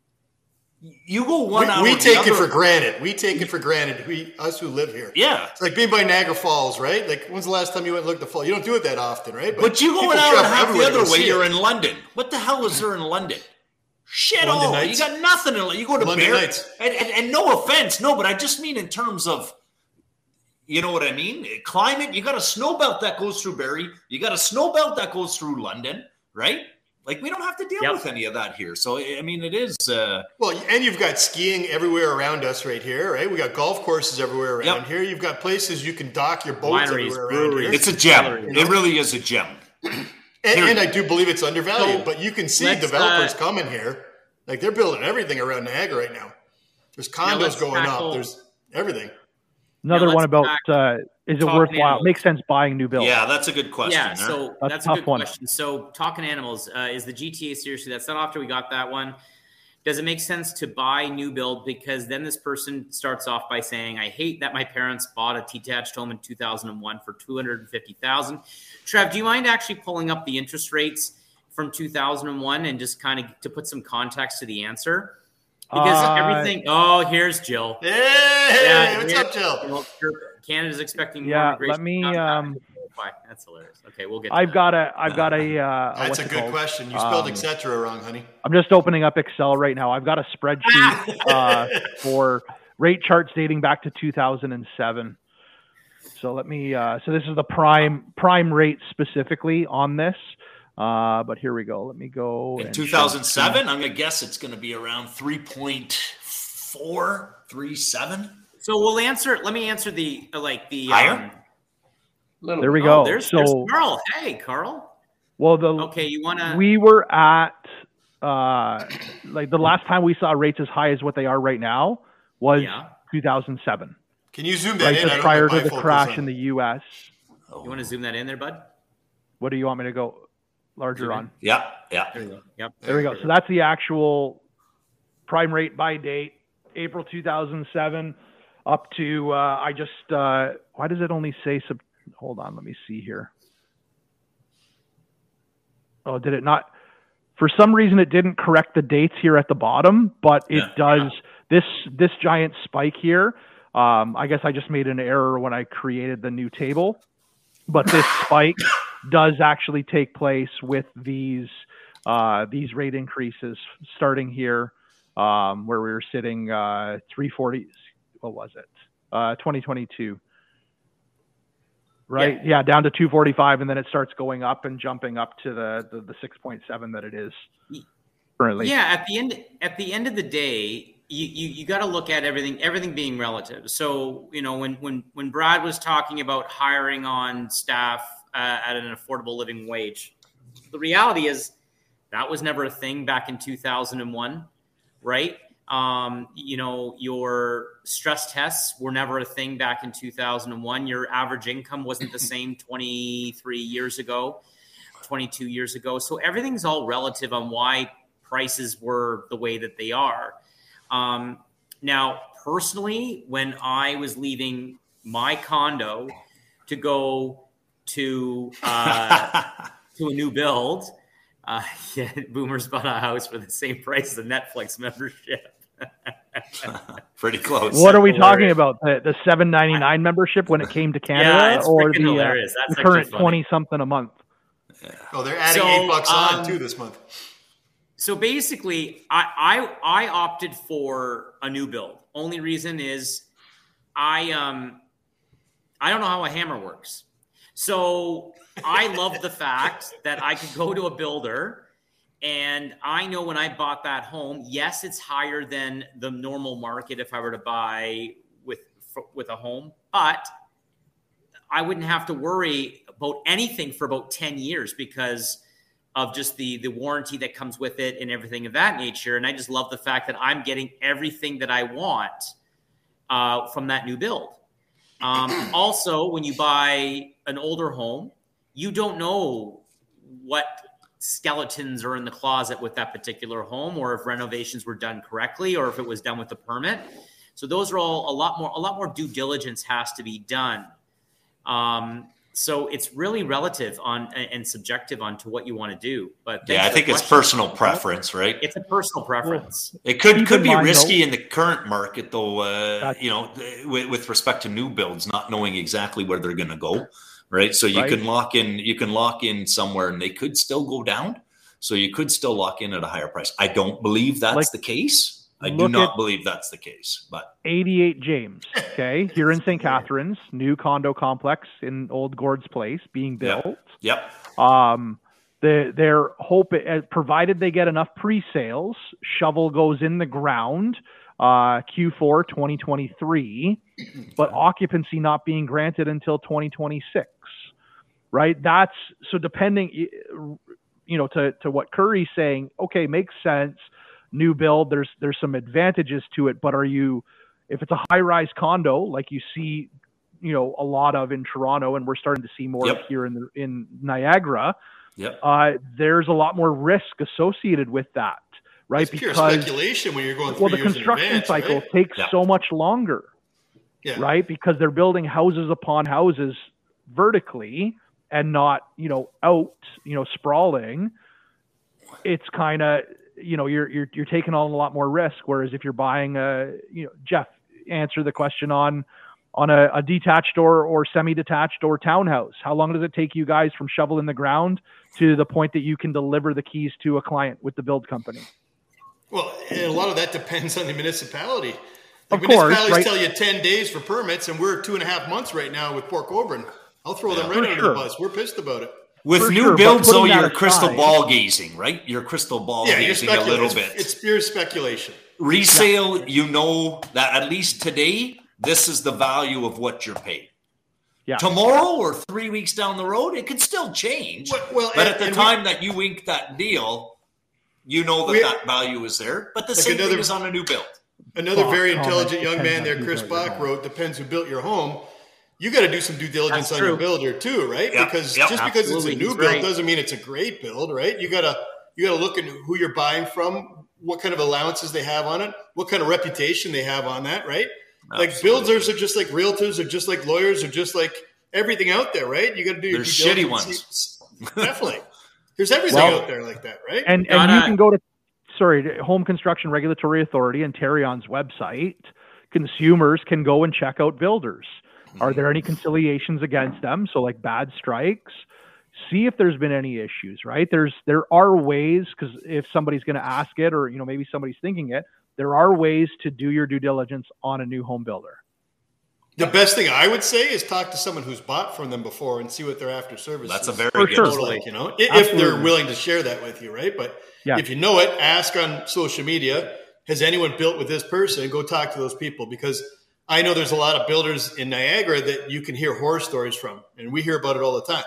You go 1 hour. We take it for granted. We take it for granted. Us who live here. Yeah. It's like being by Niagara Falls, right? Like, when's the last time you went and looked at the fall? You don't do it that often, right? But you go an hour and a half the other way, you're in London. What the hell is there in London? Shit all. You got nothing. You go to London Nights. And no offense, no, but I just mean in terms of, you know what I mean? Climate, you got a snow belt that goes through Barrie. You got a snow belt that goes through London, right? Like, we don't have to deal with any of that here. So, I mean, it is... Well, and you've got skiing everywhere around us right here, right? We got golf courses everywhere around here. You've got places you can dock your boats everywhere around here. It's a gem. It really is a gem. And I do believe it's undervalued, but you can see developers coming here. Like, they're building everything around Niagara right now. There's condos going up. There's everything. Another one about is it worthwhile? Makes sense buying new builds. Yeah, that's a good question. Yeah, so that's a good question. So, talking animals, is the GTA seriously? That's not after we got that one. Does it make sense to buy new build? Because then this person starts off by saying, I hate that my parents bought a detached home in 2001 for $250,000. Trev, do you mind actually pulling up the interest rates from 2001 and just kind of to put some context to the answer? Because everything. Oh, here's Jill. Hey, what's up, Jill? Canada's expecting more. Yeah, let me. That's hilarious. Okay, we'll get. I've got a. That's a good question. You spelled etc. wrong, honey. I'm just opening up Excel right now. I've got a spreadsheet for rate charts dating back to 2007. So let me. So this is the prime rate specifically on this. But here we go. Let me go. In 2007, I'm going to guess it's going to be around 3.437. So we'll answer. Let me answer the higher. There we go. There's Carl. Hey, Carl. Well, you want to? We were at like the last time we saw rates as high as what they are right now was 2007. Can you zoom that in? Just prior to the crash in the U.S. You want to zoom that in there, bud? What do you want me to go larger on? Yeah. There you go. Yep. There we go. So that's the actual prime rate by date, April 2007, up to why does it only say hold on, let me see here. Oh, did it not? For some reason, it didn't correct the dates here at the bottom, but it does. This giant spike here. I guess I just made an error when I created the new table, but this spike does actually take place with these rate increases starting here, where we were sitting 340. What was it? 2022. Right? Yeah, down to 245, and then it starts going up and jumping up to the 6.7 that it is currently. Yeah, at the end of the day, you got to look at everything being relative. So, when Brad was talking about hiring on staff at an affordable living wage, the reality is that was never a thing back in 2001, right? Your stress tests were never a thing back in 2001. Your average income wasn't the same 23 years ago, 22 years ago. So everything's all relative on why prices were the way that they are. Now, personally, when I was leaving my condo to go to a new build, Boomers bought a house for the same price as a Netflix membership. Pretty close. What are we talking about? The $7.99 membership when it came to Canada, or the current 20-something a month? Oh, they're adding $8 on too this month. So basically, I opted for a new build. Only reason is I don't know how a hammer works. So I love the fact that I could go to a builder And I know when I bought that home, yes, it's higher than the normal market if I were to buy with a home, but I wouldn't have to worry about anything for about 10 years because of just the warranty that comes with it and everything of that nature. And I just love the fact that I'm getting everything that I want from that new build. Also, when you buy an older home, you don't know what skeletons are in the closet with that particular home, or if renovations were done correctly, or if it was done with a permit. So those are all a lot more due diligence has to be done. So it's really relative and subjective onto what you want to do. But I think it's personal preference, right? It's a personal preference. It could be risky in the current market, though. With respect to new builds, not knowing exactly where they're going to go, right? So you can lock in somewhere, and they could still go down. So you could still lock in at a higher price. I don't believe that's the case. I do not believe that's the case, but 88 James, okay, here in St. Catharines, new condo complex in Old Gord's Place being built. Yep. Their hope, provided they get enough pre-sales, shovel goes in the ground, Q4 2023, but occupancy not being granted until 2026, right? That's so depending, to what Curry's saying. Okay, makes sense. New build, there's some advantages to it, but if it's a high-rise condo like you see, a lot of in Toronto, and we're starting to see more here in Niagara, there's a lot more risk associated with that, right? It's pure speculation when you're going 3 years the construction in advance, cycle right? takes so much longer, right? Because they're building houses upon houses vertically and not, out, sprawling. It's kind of, you're taking on a lot more risk. Whereas if you're buying Jeff, answer the question on a detached or semi-detached or townhouse. How long does it take you guys from shovel in the ground to the point that you can deliver the keys to a client with the build company? Well, and a lot of that depends on the municipality. Of course, municipalities tell you 10 days for permits, and we're 2.5 months right now with Port Colborne. I'll throw them right under the bus. We're pissed about it. With new builds, though, you're crystal ball gazing, right? You're crystal ball gazing a little bit. It's pure speculation. Resale, you know that at least today, this is the value of what you're paid. Yeah. Tomorrow or 3 weeks down the road, it could still change. But at the time that you ink that deal, you know that value is there. But the same thing is on a new build. Another very intelligent young man there, Chris Bach, wrote, depends who built your home. You got to do some due diligence on your builder too, right? Because just because it's a new build doesn't mean it's a great build, right? You got to look at who you're buying from, what kind of allowances they have on it, what kind of reputation they have on that, right? Absolutely. Like builders are just like realtors, are just like lawyers, are just like everything out there, right? You got to do your due shitty diligence. Definitely. There's everything out there like that, right? And you can go to Home Construction Regulatory Authority and Terrion's website. Consumers can go and check out builders. Are there any conciliations against them? So like bad strikes, see if there's been any issues, right? There are ways, because if somebody's going to ask it, or, maybe somebody's thinking it, there are ways to do your due diligence on a new home builder. The best thing I would say is talk to someone who's bought from them before and see what their after service That's is. a very good like, if they're willing to share that with you, right? But if you know it, ask on social media, has anyone built with this person? Go talk to those people, because I know there's a lot of builders in Niagara that you can hear horror stories from, and we hear about it all the time.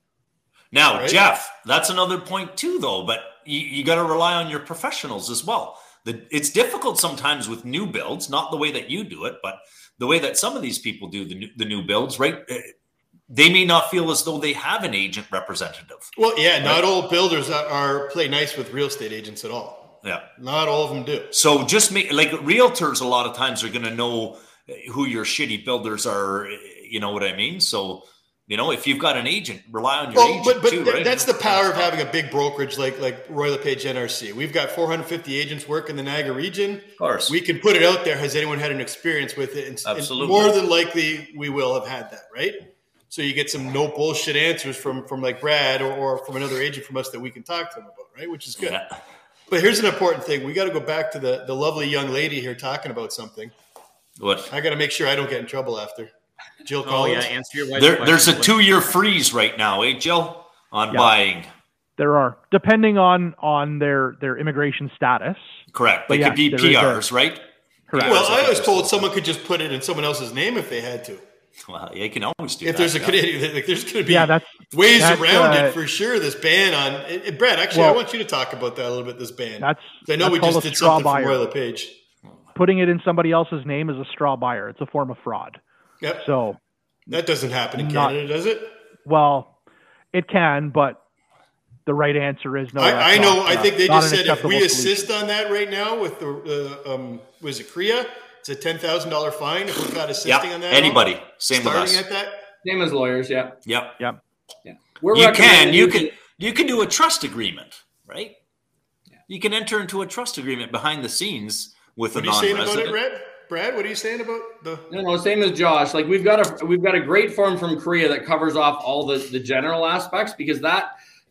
Now, right? Jeff, that's another point too, though, but you got to rely on your professionals as well. It's difficult sometimes with new builds, not the way that you do it, but the way that some of these people do the new builds, right? They may not feel as though they have an agent representative. Well, not all builders play nice with real estate agents at all. Yeah. Not all of them do. So just like realtors a lot of times are going to know who your shitty builders are, you know what I mean? So, if you've got an agent, rely on your agent too, right? That's the power of having a big brokerage like Royal LePage NRC. We've got 450 agents work in the Niagara region. Of course. We can put it out there. Has anyone had an experience with it? Absolutely. And more than likely, we will have had that, right? So you get some no bullshit answers from like Brad or from another agent from us that we can talk to them about, right? Which is good. Yeah. But here's an important thing. We got to go back to the lovely young lady here talking about something. What? I got to make sure I don't get in trouble after. Jill Collins. Answer your wife's question. There's a 2-year freeze right now, Jill, on buying. There are, depending on their immigration status. Correct. They could be PRs, right? Correct. Well, I was told someone could just put it in someone else's name if they had to. Well, you can always do if that. There's a Canadian, like, there's going to be ways around it for sure. This ban on Brad. Actually, I want you to talk about that a little bit. This ban. I know we just did something from Royal LePage. Putting it in somebody else's name is a straw buyer. It's a form of fraud. Yep. So that doesn't happen in Canada, does it? Well, it can, but the right answer is no. I know. I think they just said if we assist on that right now with the was it Korea? It's a $10,000 fine if we're not assisting on that. Anybody, same with us. At that, same as lawyers. Yeah. Yep. Yeah. You can do a trust agreement, right? Yeah. You can enter into a trust agreement behind the scenes with a non-resident. What are you saying about it, Brad? What are you saying about the? No, same as Josh. Like we've got a great form from Korea that covers off all the general aspects, because that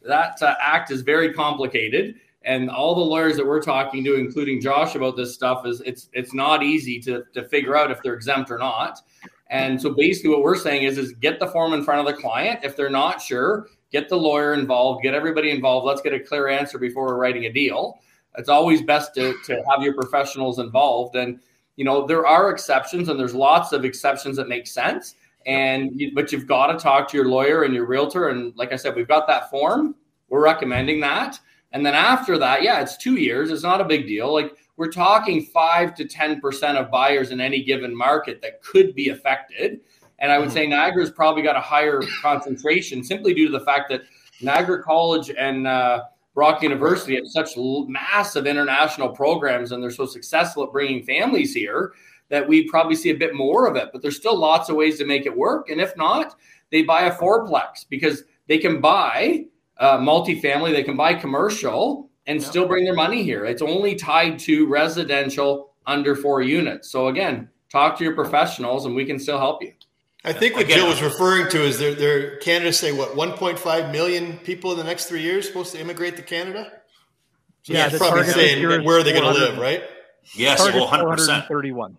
act is very complicated. And all the lawyers that we're talking to, including Josh, about this stuff is it's not easy to figure out if they're exempt or not. And so basically what we're saying is get the form in front of the client. If they're not sure, get the lawyer involved, get everybody involved. Let's get a clear answer before we're writing a deal. It's always best to have your professionals involved. And, there are exceptions, and there's lots of exceptions that make sense. But you've got to talk to your lawyer and your realtor. And like I said, we've got that form. We're recommending that. And then after that, it's 2 years. It's not a big deal. Like we're talking 5 to 10% of buyers in any given market that could be affected. And I would say Niagara's probably got a higher concentration simply due to the fact that Niagara College and Brock University have such massive international programs, and they're so successful at bringing families here that we probably see a bit more of it. But there's still lots of ways to make it work. And if not, they buy a fourplex, because they can buy multifamily, they can buy commercial and still bring their money here. It's only tied to residential under 4 units. So again, talk to your professionals and we can still help you. I think what Jill was referring to is they're Canada say 1.5 million people in the next 3 years supposed to immigrate to Canada. So that's probably saying where are they going to live, right? Yes, 100%. 431.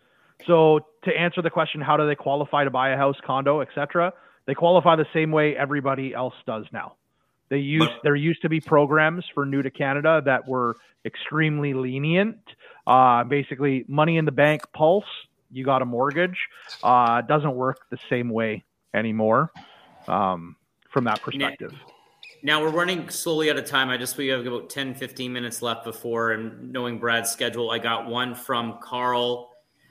So to answer the question, how do they qualify to buy a house, condo, etc.? They qualify the same way everybody else does now. There used to be programs for new to Canada that were extremely lenient. Basically, money in the bank, Pulse, you got a mortgage. It doesn't work the same way anymore from that perspective. Now we're running slowly out of time. We have about 10, 15 minutes left before, and knowing Brad's schedule, I got one from Carl.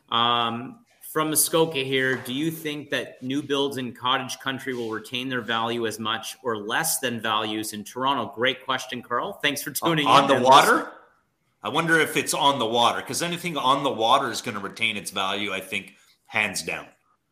From Muskoka here, do you think that new builds in cottage country will retain their value as much or less than values in Toronto? Great question, Carl. Thanks for tuning in. On the water? I wonder if it's on the water, because anything on the water is going to retain its value, I think, hands down.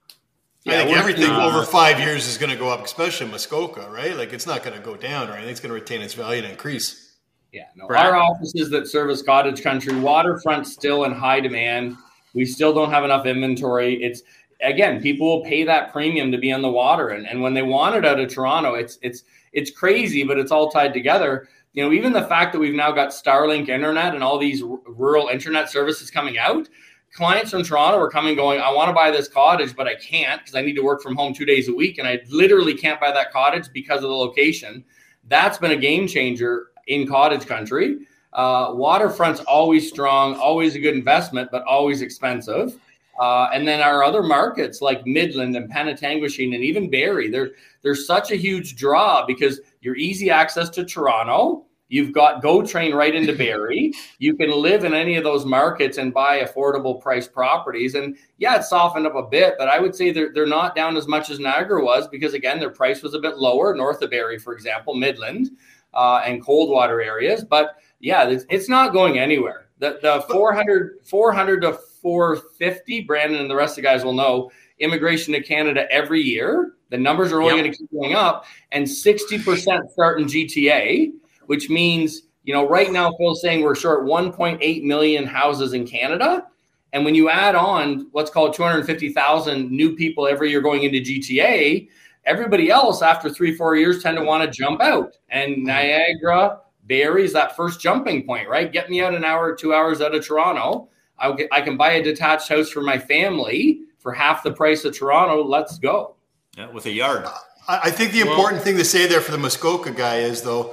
I think everything over 5 years is going to go up, especially in Muskoka, right? Like it's not going to go down or anything. It's going to retain its value and increase. Yeah. No, our offices that service cottage country, waterfront still in high demand. We still don't have enough inventory. It's again, people will pay that premium to be on the water. And when they want it out of Toronto, it's crazy, but it's all tied together. Even the fact that we've now got Starlink internet and all these rural internet services coming out, clients from Toronto are coming going, I want to buy this cottage, but I can't because I need to work from home 2 days a week. And I literally can't buy that cottage because of the location. That's been a game changer in cottage country. Waterfront's always strong, always a good investment, but always expensive. And then our other markets like Midland and Penetanguishene and even Barrie, there's such a huge draw because you're easy access to Toronto. You've got GO Train right into Barrie. You can live in any of those markets and buy affordable price properties. And it's softened up a bit, but I would say they're not down as much as Niagara was because, again, their price was a bit lower north of Barrie, for example, Midland and Coldwater areas. But it's not going anywhere. The 400 to 450, Brandon and the rest of the guys will know, immigration to Canada every year. The numbers are only going to keep going up, and 60% start in GTA, which means, right now Phil's saying we're short 1.8 million houses in Canada. And when you add on what's called 250,000 new people every year going into GTA, everybody else after 3-4 years tend to want to jump out. And Niagara, Barrie is that first jumping point, right? Get me out an hour, 2 hours out of Toronto. I can buy a detached house for my family for half the price of Toronto. Let's go. Yeah, with a yard. I think the important thing to say there for the Muskoka guy is, though,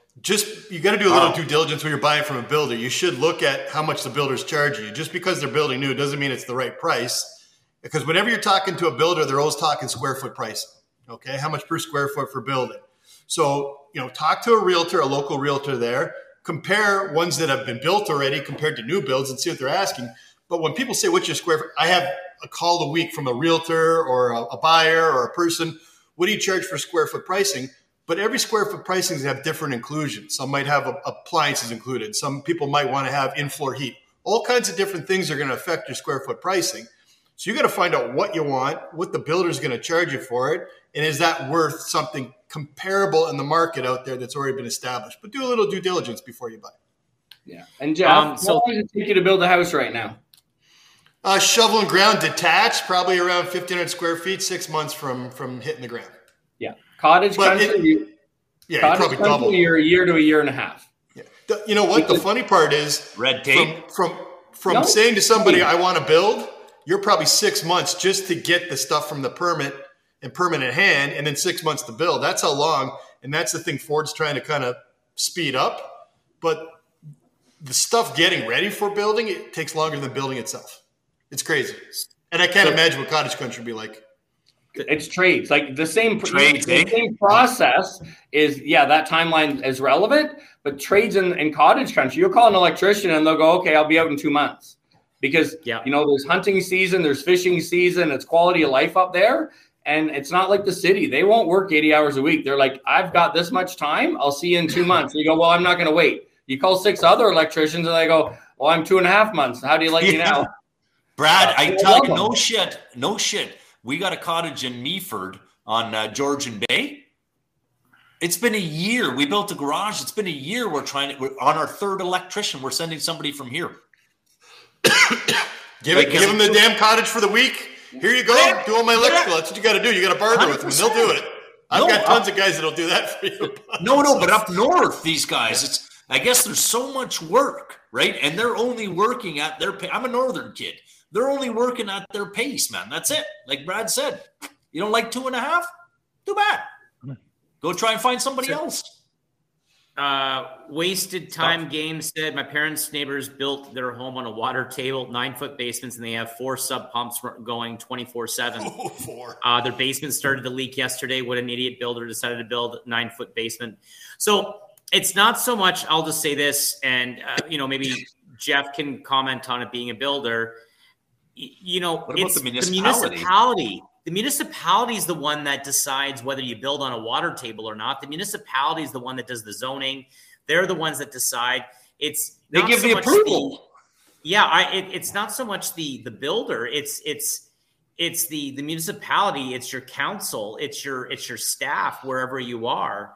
you got to do a little due diligence when you're buying from a builder. You should look at how much the builder's charging you. Just because they're building new doesn't mean it's the right price. Because whenever you're talking to a builder, they're always talking square foot pricing. Okay, how much per square foot for building? So, talk to a realtor, a local realtor there. Compare ones that have been built already compared to new builds and see what they're asking. But when people say, what's your square foot? I have a call a week from a realtor or a buyer or a person. What do you charge for square foot pricing? But every square foot pricings have different inclusions. Some might have appliances included. Some people might want to have in-floor heat. All kinds of different things are going to affect your square foot pricing. So you got to find out what you want, what the builder's going to charge you for it, and is that worth something comparable in the market out there that's already been established. But do a little due diligence before you buy. Yeah. And Jeff, how long does it take you to build a house right now? Shovel and ground detached, probably around 1,500 square feet, 6 months from hitting the ground. Yeah. Cottage country, probably double. You're a year to a year and a half. Yeah. You know what? The funny part is red tape. From saying to somebody, I want to build, you're probably 6 months just to get the stuff from the permit and permanent hand, and then 6 months to build. That's how long. And that's the thing Ford's trying to kind of speed up. But the stuff getting ready for building, it takes longer than building itself. It's crazy. And I can't imagine what cottage country would be like. It's trades. Like the same process is, that timeline is relevant, but trades in cottage country, you'll call an electrician and they'll go, okay, I'll be out in 2 months. Because, there's hunting season, there's fishing season, it's quality of life up there. And it's not like the city. They won't work 80 hours a week. They're like, I've got this much time. I'll see you in 2 months. And you go, well, I'm not going to wait. You call 6 other electricians and they go, well, I'm 2.5 months. How do you like me now? Brad, I tell you, no shit. We got a cottage in Meaford on Georgian Bay. It's been a year. We built a garage. It's been a year. We're on our third electrician. We're sending somebody from here. Give them the damn cottage for the week. Here you go. Do all my electrical. That's what you got to do. You got to barter with them. They'll do it. I've got tons of guys that'll do that for you. But up north, these guys, I guess there's so much work, right? And they're only working at their pace. I'm a northern kid. They're only working at their pace, man. That's it. Like Brad said, you don't like 2.5? Too bad. Go try and find somebody else. Wasted Time Game said, my parents' neighbors built their home on a water table, 9-foot basements, and they have 4 sub pumps going 24/7. Their basement started to leak yesterday. What an idiot builder decided to build a 9-foot basement. So it's not so much, I'll just say this, and maybe Jeff can comment on it being a builder. It's the municipality. The municipality is the one that decides whether you build on a water table or not. The municipality is the one that does the zoning. They're the ones that decide. They give the approval. It's not so much the builder. It's the municipality. It's your council. It's your staff wherever you are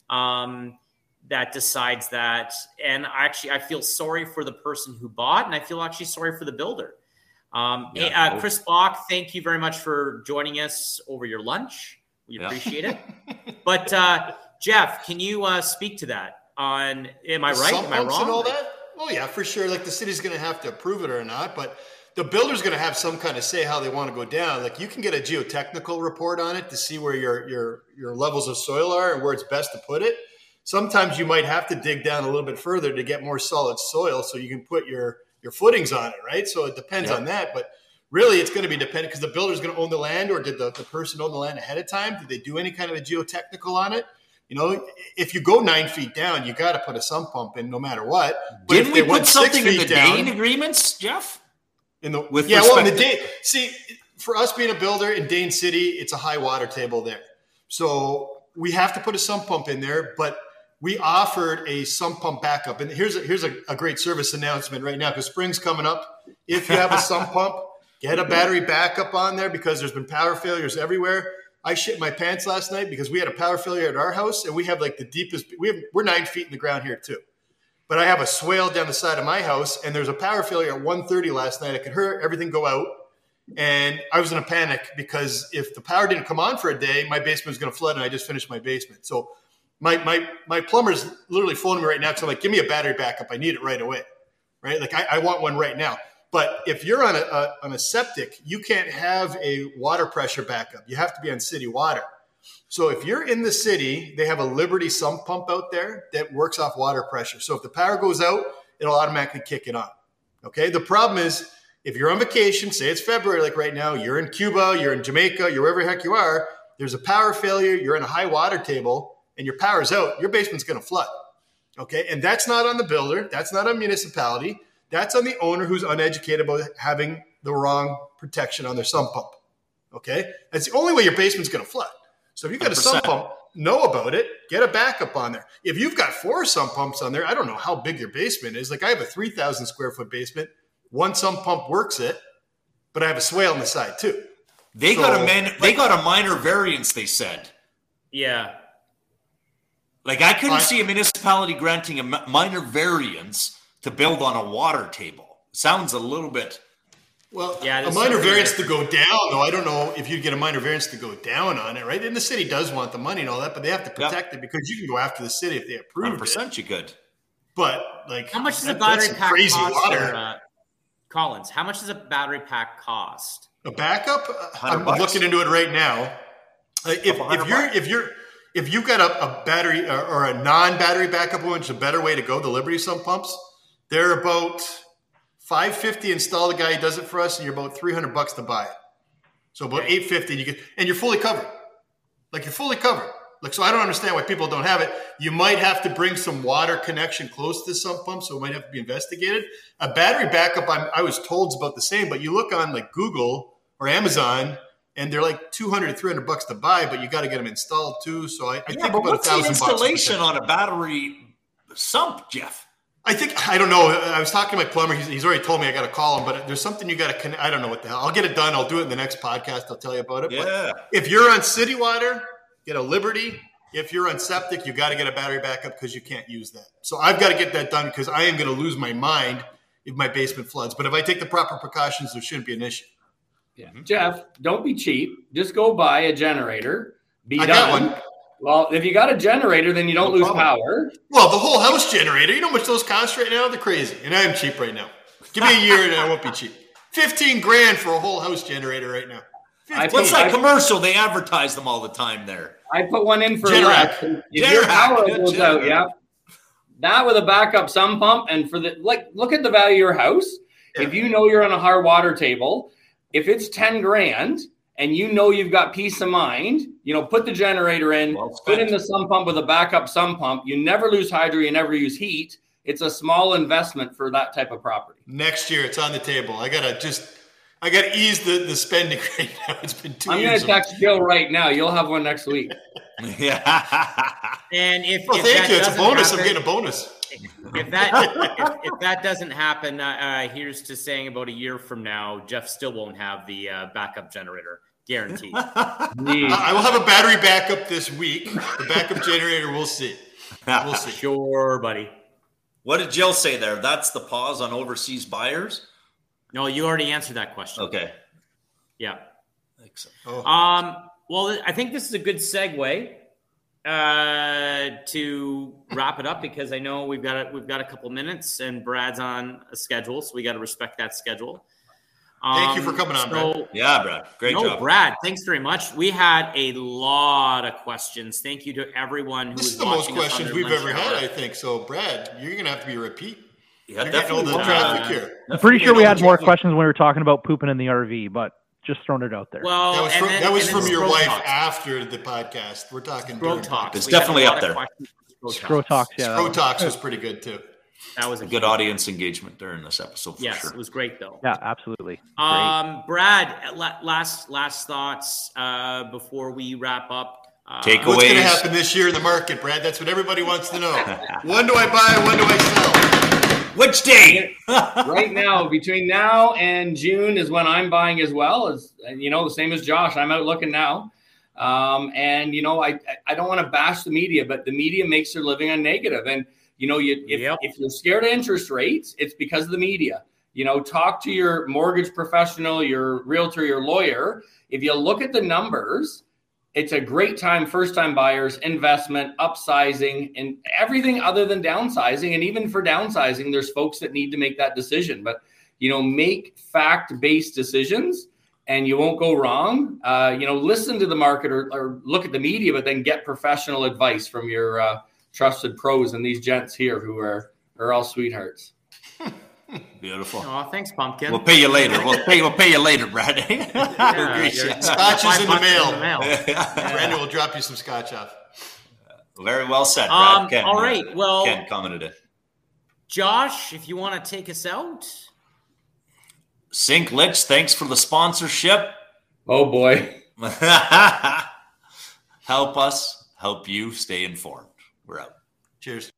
that decides that. And actually, I feel sorry for the person who bought, and I feel actually sorry for the builder. Chris Bach, thank you very much for joining us over your lunch. We appreciate it. But Jeff, can you speak to that? Am I right? Am I wrong? And all that? Oh yeah, for sure. Like the city's going to have to approve it or not, but the builder's going to have some kind of say how they want to go down. Like you can get a geotechnical report on it to see where your levels of soil are and where it's best to put it. Sometimes you might have to dig down a little bit further to get more solid soil so you can put your footings on it, right? So it depends on that. But really, it's going to be dependent because the builder's going to own the land, or did the person own the land ahead of time? Did they do any kind of a geotechnical on it? If you go 9 feet down, you got to put a sump pump in no matter what. But didn't we put something in the Dane agreements, Jeff? In the Dane. See, for us being a builder in Dane City, it's a high water table there. So we have to put a sump pump in there, but we offered a sump pump backup. And here's a great service announcement right now because spring's coming up. If you have a sump pump, get a battery backup on there because there's been power failures everywhere. I shit my pants last night because we had a power failure at our house, and we have like the deepest – we're 9 feet in the ground here too. But I have a swale down the side of my house, and there's a power failure at 1:30 last night. I could hear everything go out, and I was in a panic because if the power didn't come on for a day, my basement was going to flood, and I just finished my basement. So – My plumber's literally phoning me right now because I'm like, give me a battery backup. I need it right away, right? Like I want one right now. But if you're on a septic, you can't have a water pressure backup. You have to be on city water. So if you're in the city, they have a Liberty sump pump out there that works off water pressure. So if the power goes out, it'll automatically kick it on. Okay. The problem is if you're on vacation, say it's February, like right now, you're in Cuba, you're in Jamaica, you're wherever the heck you are, there's a power failure, you're in a high water table and your power's out, your basement's going to flood. Okay. And that's not on the builder. That's not on municipality. That's on the owner who's uneducated about having the wrong protection on their sump pump. Okay. That's the only way your basement's going to flood. So if you've got 100%. A sump pump, know about it, get a backup on there. If you've got 4 sump pumps on there, I don't know how big your basement is. Like I have a 3,000 square foot basement. 1 sump pump works it, but I have a swale on the side too. They got a minor variance, they said. Yeah. Like I couldn't see a municipality granting a minor variance to build on a water table. Sounds a little bit. Well, yeah, a minor variance to go down, though. I don't know if you'd get a minor variance to go down on it, right? And the city does want the money and all that, but they have to protect it because you can go after the city if they approve 100% it. You could. But like, how much does a battery pack cost? Collins, how much does a battery pack cost? A backup? I'm looking into it right now. If you've got a battery or a non-battery backup one, which is a better way to go, the Liberty sump pumps, they're about $550 install. The guy who does it for us, and you're about $300 to buy it. So about $850, and you're fully covered. Like you're fully covered. Like so, I don't understand why people don't have it. You might have to bring some water connection close to the sump pump, so it might have to be investigated. A battery backup, I was told, is about the same, but you look on like Google or Amazon, and they're like $200 to $300 to buy, but you got to get them installed too. So I think about $1,000. What's the installation on a battery sump, Jeff? I don't know. I was talking to my plumber. He's already told me I got to call him, but there's something you got to connect. I don't know what the hell. I'll get it done. I'll do it in the next podcast. I'll tell you about it. Yeah. But if you're on city water, get a Liberty. If you're on septic, you got to get a battery backup because you can't use that. So I've got to get that done because I am going to lose my mind if my basement floods. But if I take the proper precautions, there shouldn't be an issue. Yeah. Jeff, don't be cheap. Just go buy a generator. I got one. Well, if you got a generator, then you don't lose power. Well, the whole house generator. You know how much those cost right now? They're crazy. And I'm cheap right now. Give me a year and I won't be cheap. $15,000 for a whole house generator right now. What's that commercial? They advertise them all the time there. I put one in for less. If your power goes out, yeah. That with a backup sump pump, and for look at the value of your house. Yeah. If you know you're on a hard water table, if it's $10,000 and you know you've got peace of mind, put the generator in, put in the sump pump with a backup sump pump. You never lose hydro, you never use heat. It's a small investment for that type of property. Next year, it's on the table. I gotta ease the spending right now. It's been 2 years. I'm gonna text Gil right now. You'll have one next week. Yeah. And if thank you. It's a bonus. I'm getting a bonus. If that doesn't happen, here's to saying about a year from now, Jeff still won't have the backup generator. Guaranteed. I will have a battery backup this week. The backup generator, we'll see. We'll see. Sure, buddy. What did Jill say there? That's the pause on overseas buyers? No, you already answered that question. Okay. Yeah. Thanks. Well, I think this is a good segue to wrap it up because I know we've got a couple minutes and Brad's on a schedule, so we got to respect that schedule. Thank you for coming on, Brad. Yeah, Brad. Great job. Brad, thanks very much. We had a lot of questions. Thank you to everyone who was watching. This is the most questions we've ever had, I think. So, Brad, you're going to have to be a repeat. Yeah, definitely. The traffic here. I'm pretty sure we had more questions when we were talking about pooping in the RV, but just throwing it out there. Well, that was from your wife after the podcast. We're talking Scro Talks. It's definitely up there. Scro Talks, yeah. Scro Talks was pretty good too. That was a good audience engagement during this episode. Yes, sure. It was great though. Yeah, absolutely. Brad, last thoughts before we wrap up. Takeaways. What's going to happen this year in the market, Brad? That's what everybody wants to know. When do I buy? When do I sell? Which day? Right now, between now and June is when I'm buying as well. As the same as Josh. I'm out looking now. I don't want to bash the media, but the media makes their living on negative. And if you're scared of interest rates, it's because of the media. Talk to your mortgage professional, your realtor, your lawyer. If you look at the numbers, it's a great time, first-time buyers, investment, upsizing, and everything other than downsizing. And even for downsizing, there's folks that need to make that decision. But, make fact-based decisions and you won't go wrong. Listen to the market or look at the media, but then get professional advice from your trusted pros and these gents here who are all sweethearts. Beautiful. Oh, thanks, Pumpkin. We'll pay you later. We'll pay you later, Brad. Scotch is in the mail. Brandon will drop you some scotch off. Very well said, Brad. Ken, all right. Well, Ken commented it. Josh, if you want to take us out. Sink Lich, thanks for the sponsorship. Oh, boy. Help us help you stay informed. We're out. Cheers.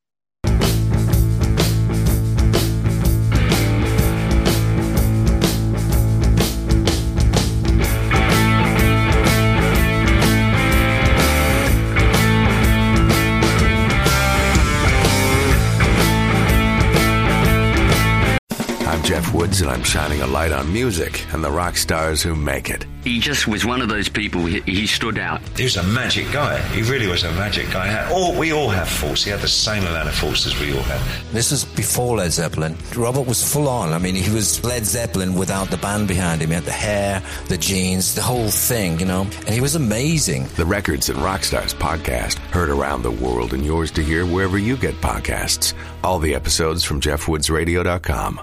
Jeff Woods, and I'm shining a light on music and the rock stars who make it. He just was one of those people. He stood out. He was a magic guy. He really was a magic guy. We all have faults. He had the same amount of faults as we all had. This was before Led Zeppelin. Robert was full on. I mean, he was Led Zeppelin without the band behind him. He had the hair, the jeans, the whole thing, and he was amazing. The Records and Rockstars podcast, heard around the world and yours to hear wherever you get podcasts. All the episodes from JeffWoodsRadio.com.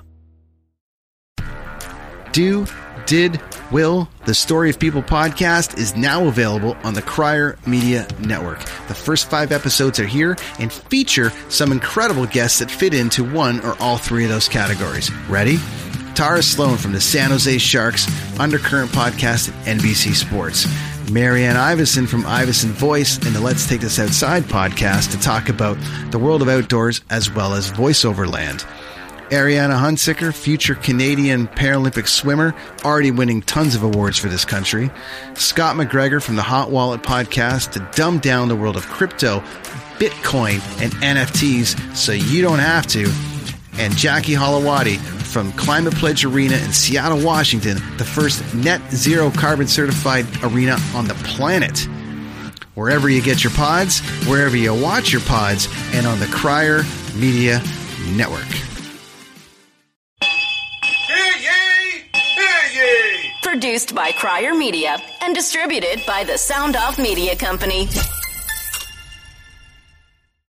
Do, Did, Will, the Story of People podcast is now available on the Crier Media Network. The first 5 episodes are here and feature some incredible guests that fit into one or all 3 of those categories. Ready? Tara Sloan from the San Jose Sharks Undercurrent podcast at NBC Sports. Marianne Iveson from Iveson Voice and the Let's Take This Outside podcast to talk about the world of outdoors as well as voiceover land. Ariana Hunsicker, future Canadian Paralympic swimmer, already winning tons of awards for this country. Scott McGregor from the Hot Wallet podcast to dumb down the world of crypto, Bitcoin, and NFTs so you don't have to. And Jackie Holowati from Climate Pledge Arena in Seattle, Washington, the first net zero carbon certified arena on the planet. Wherever you get your pods, wherever you watch your pods, and on the Crier Media Network. Produced by Crier Media and distributed by the Sound Off Media Company.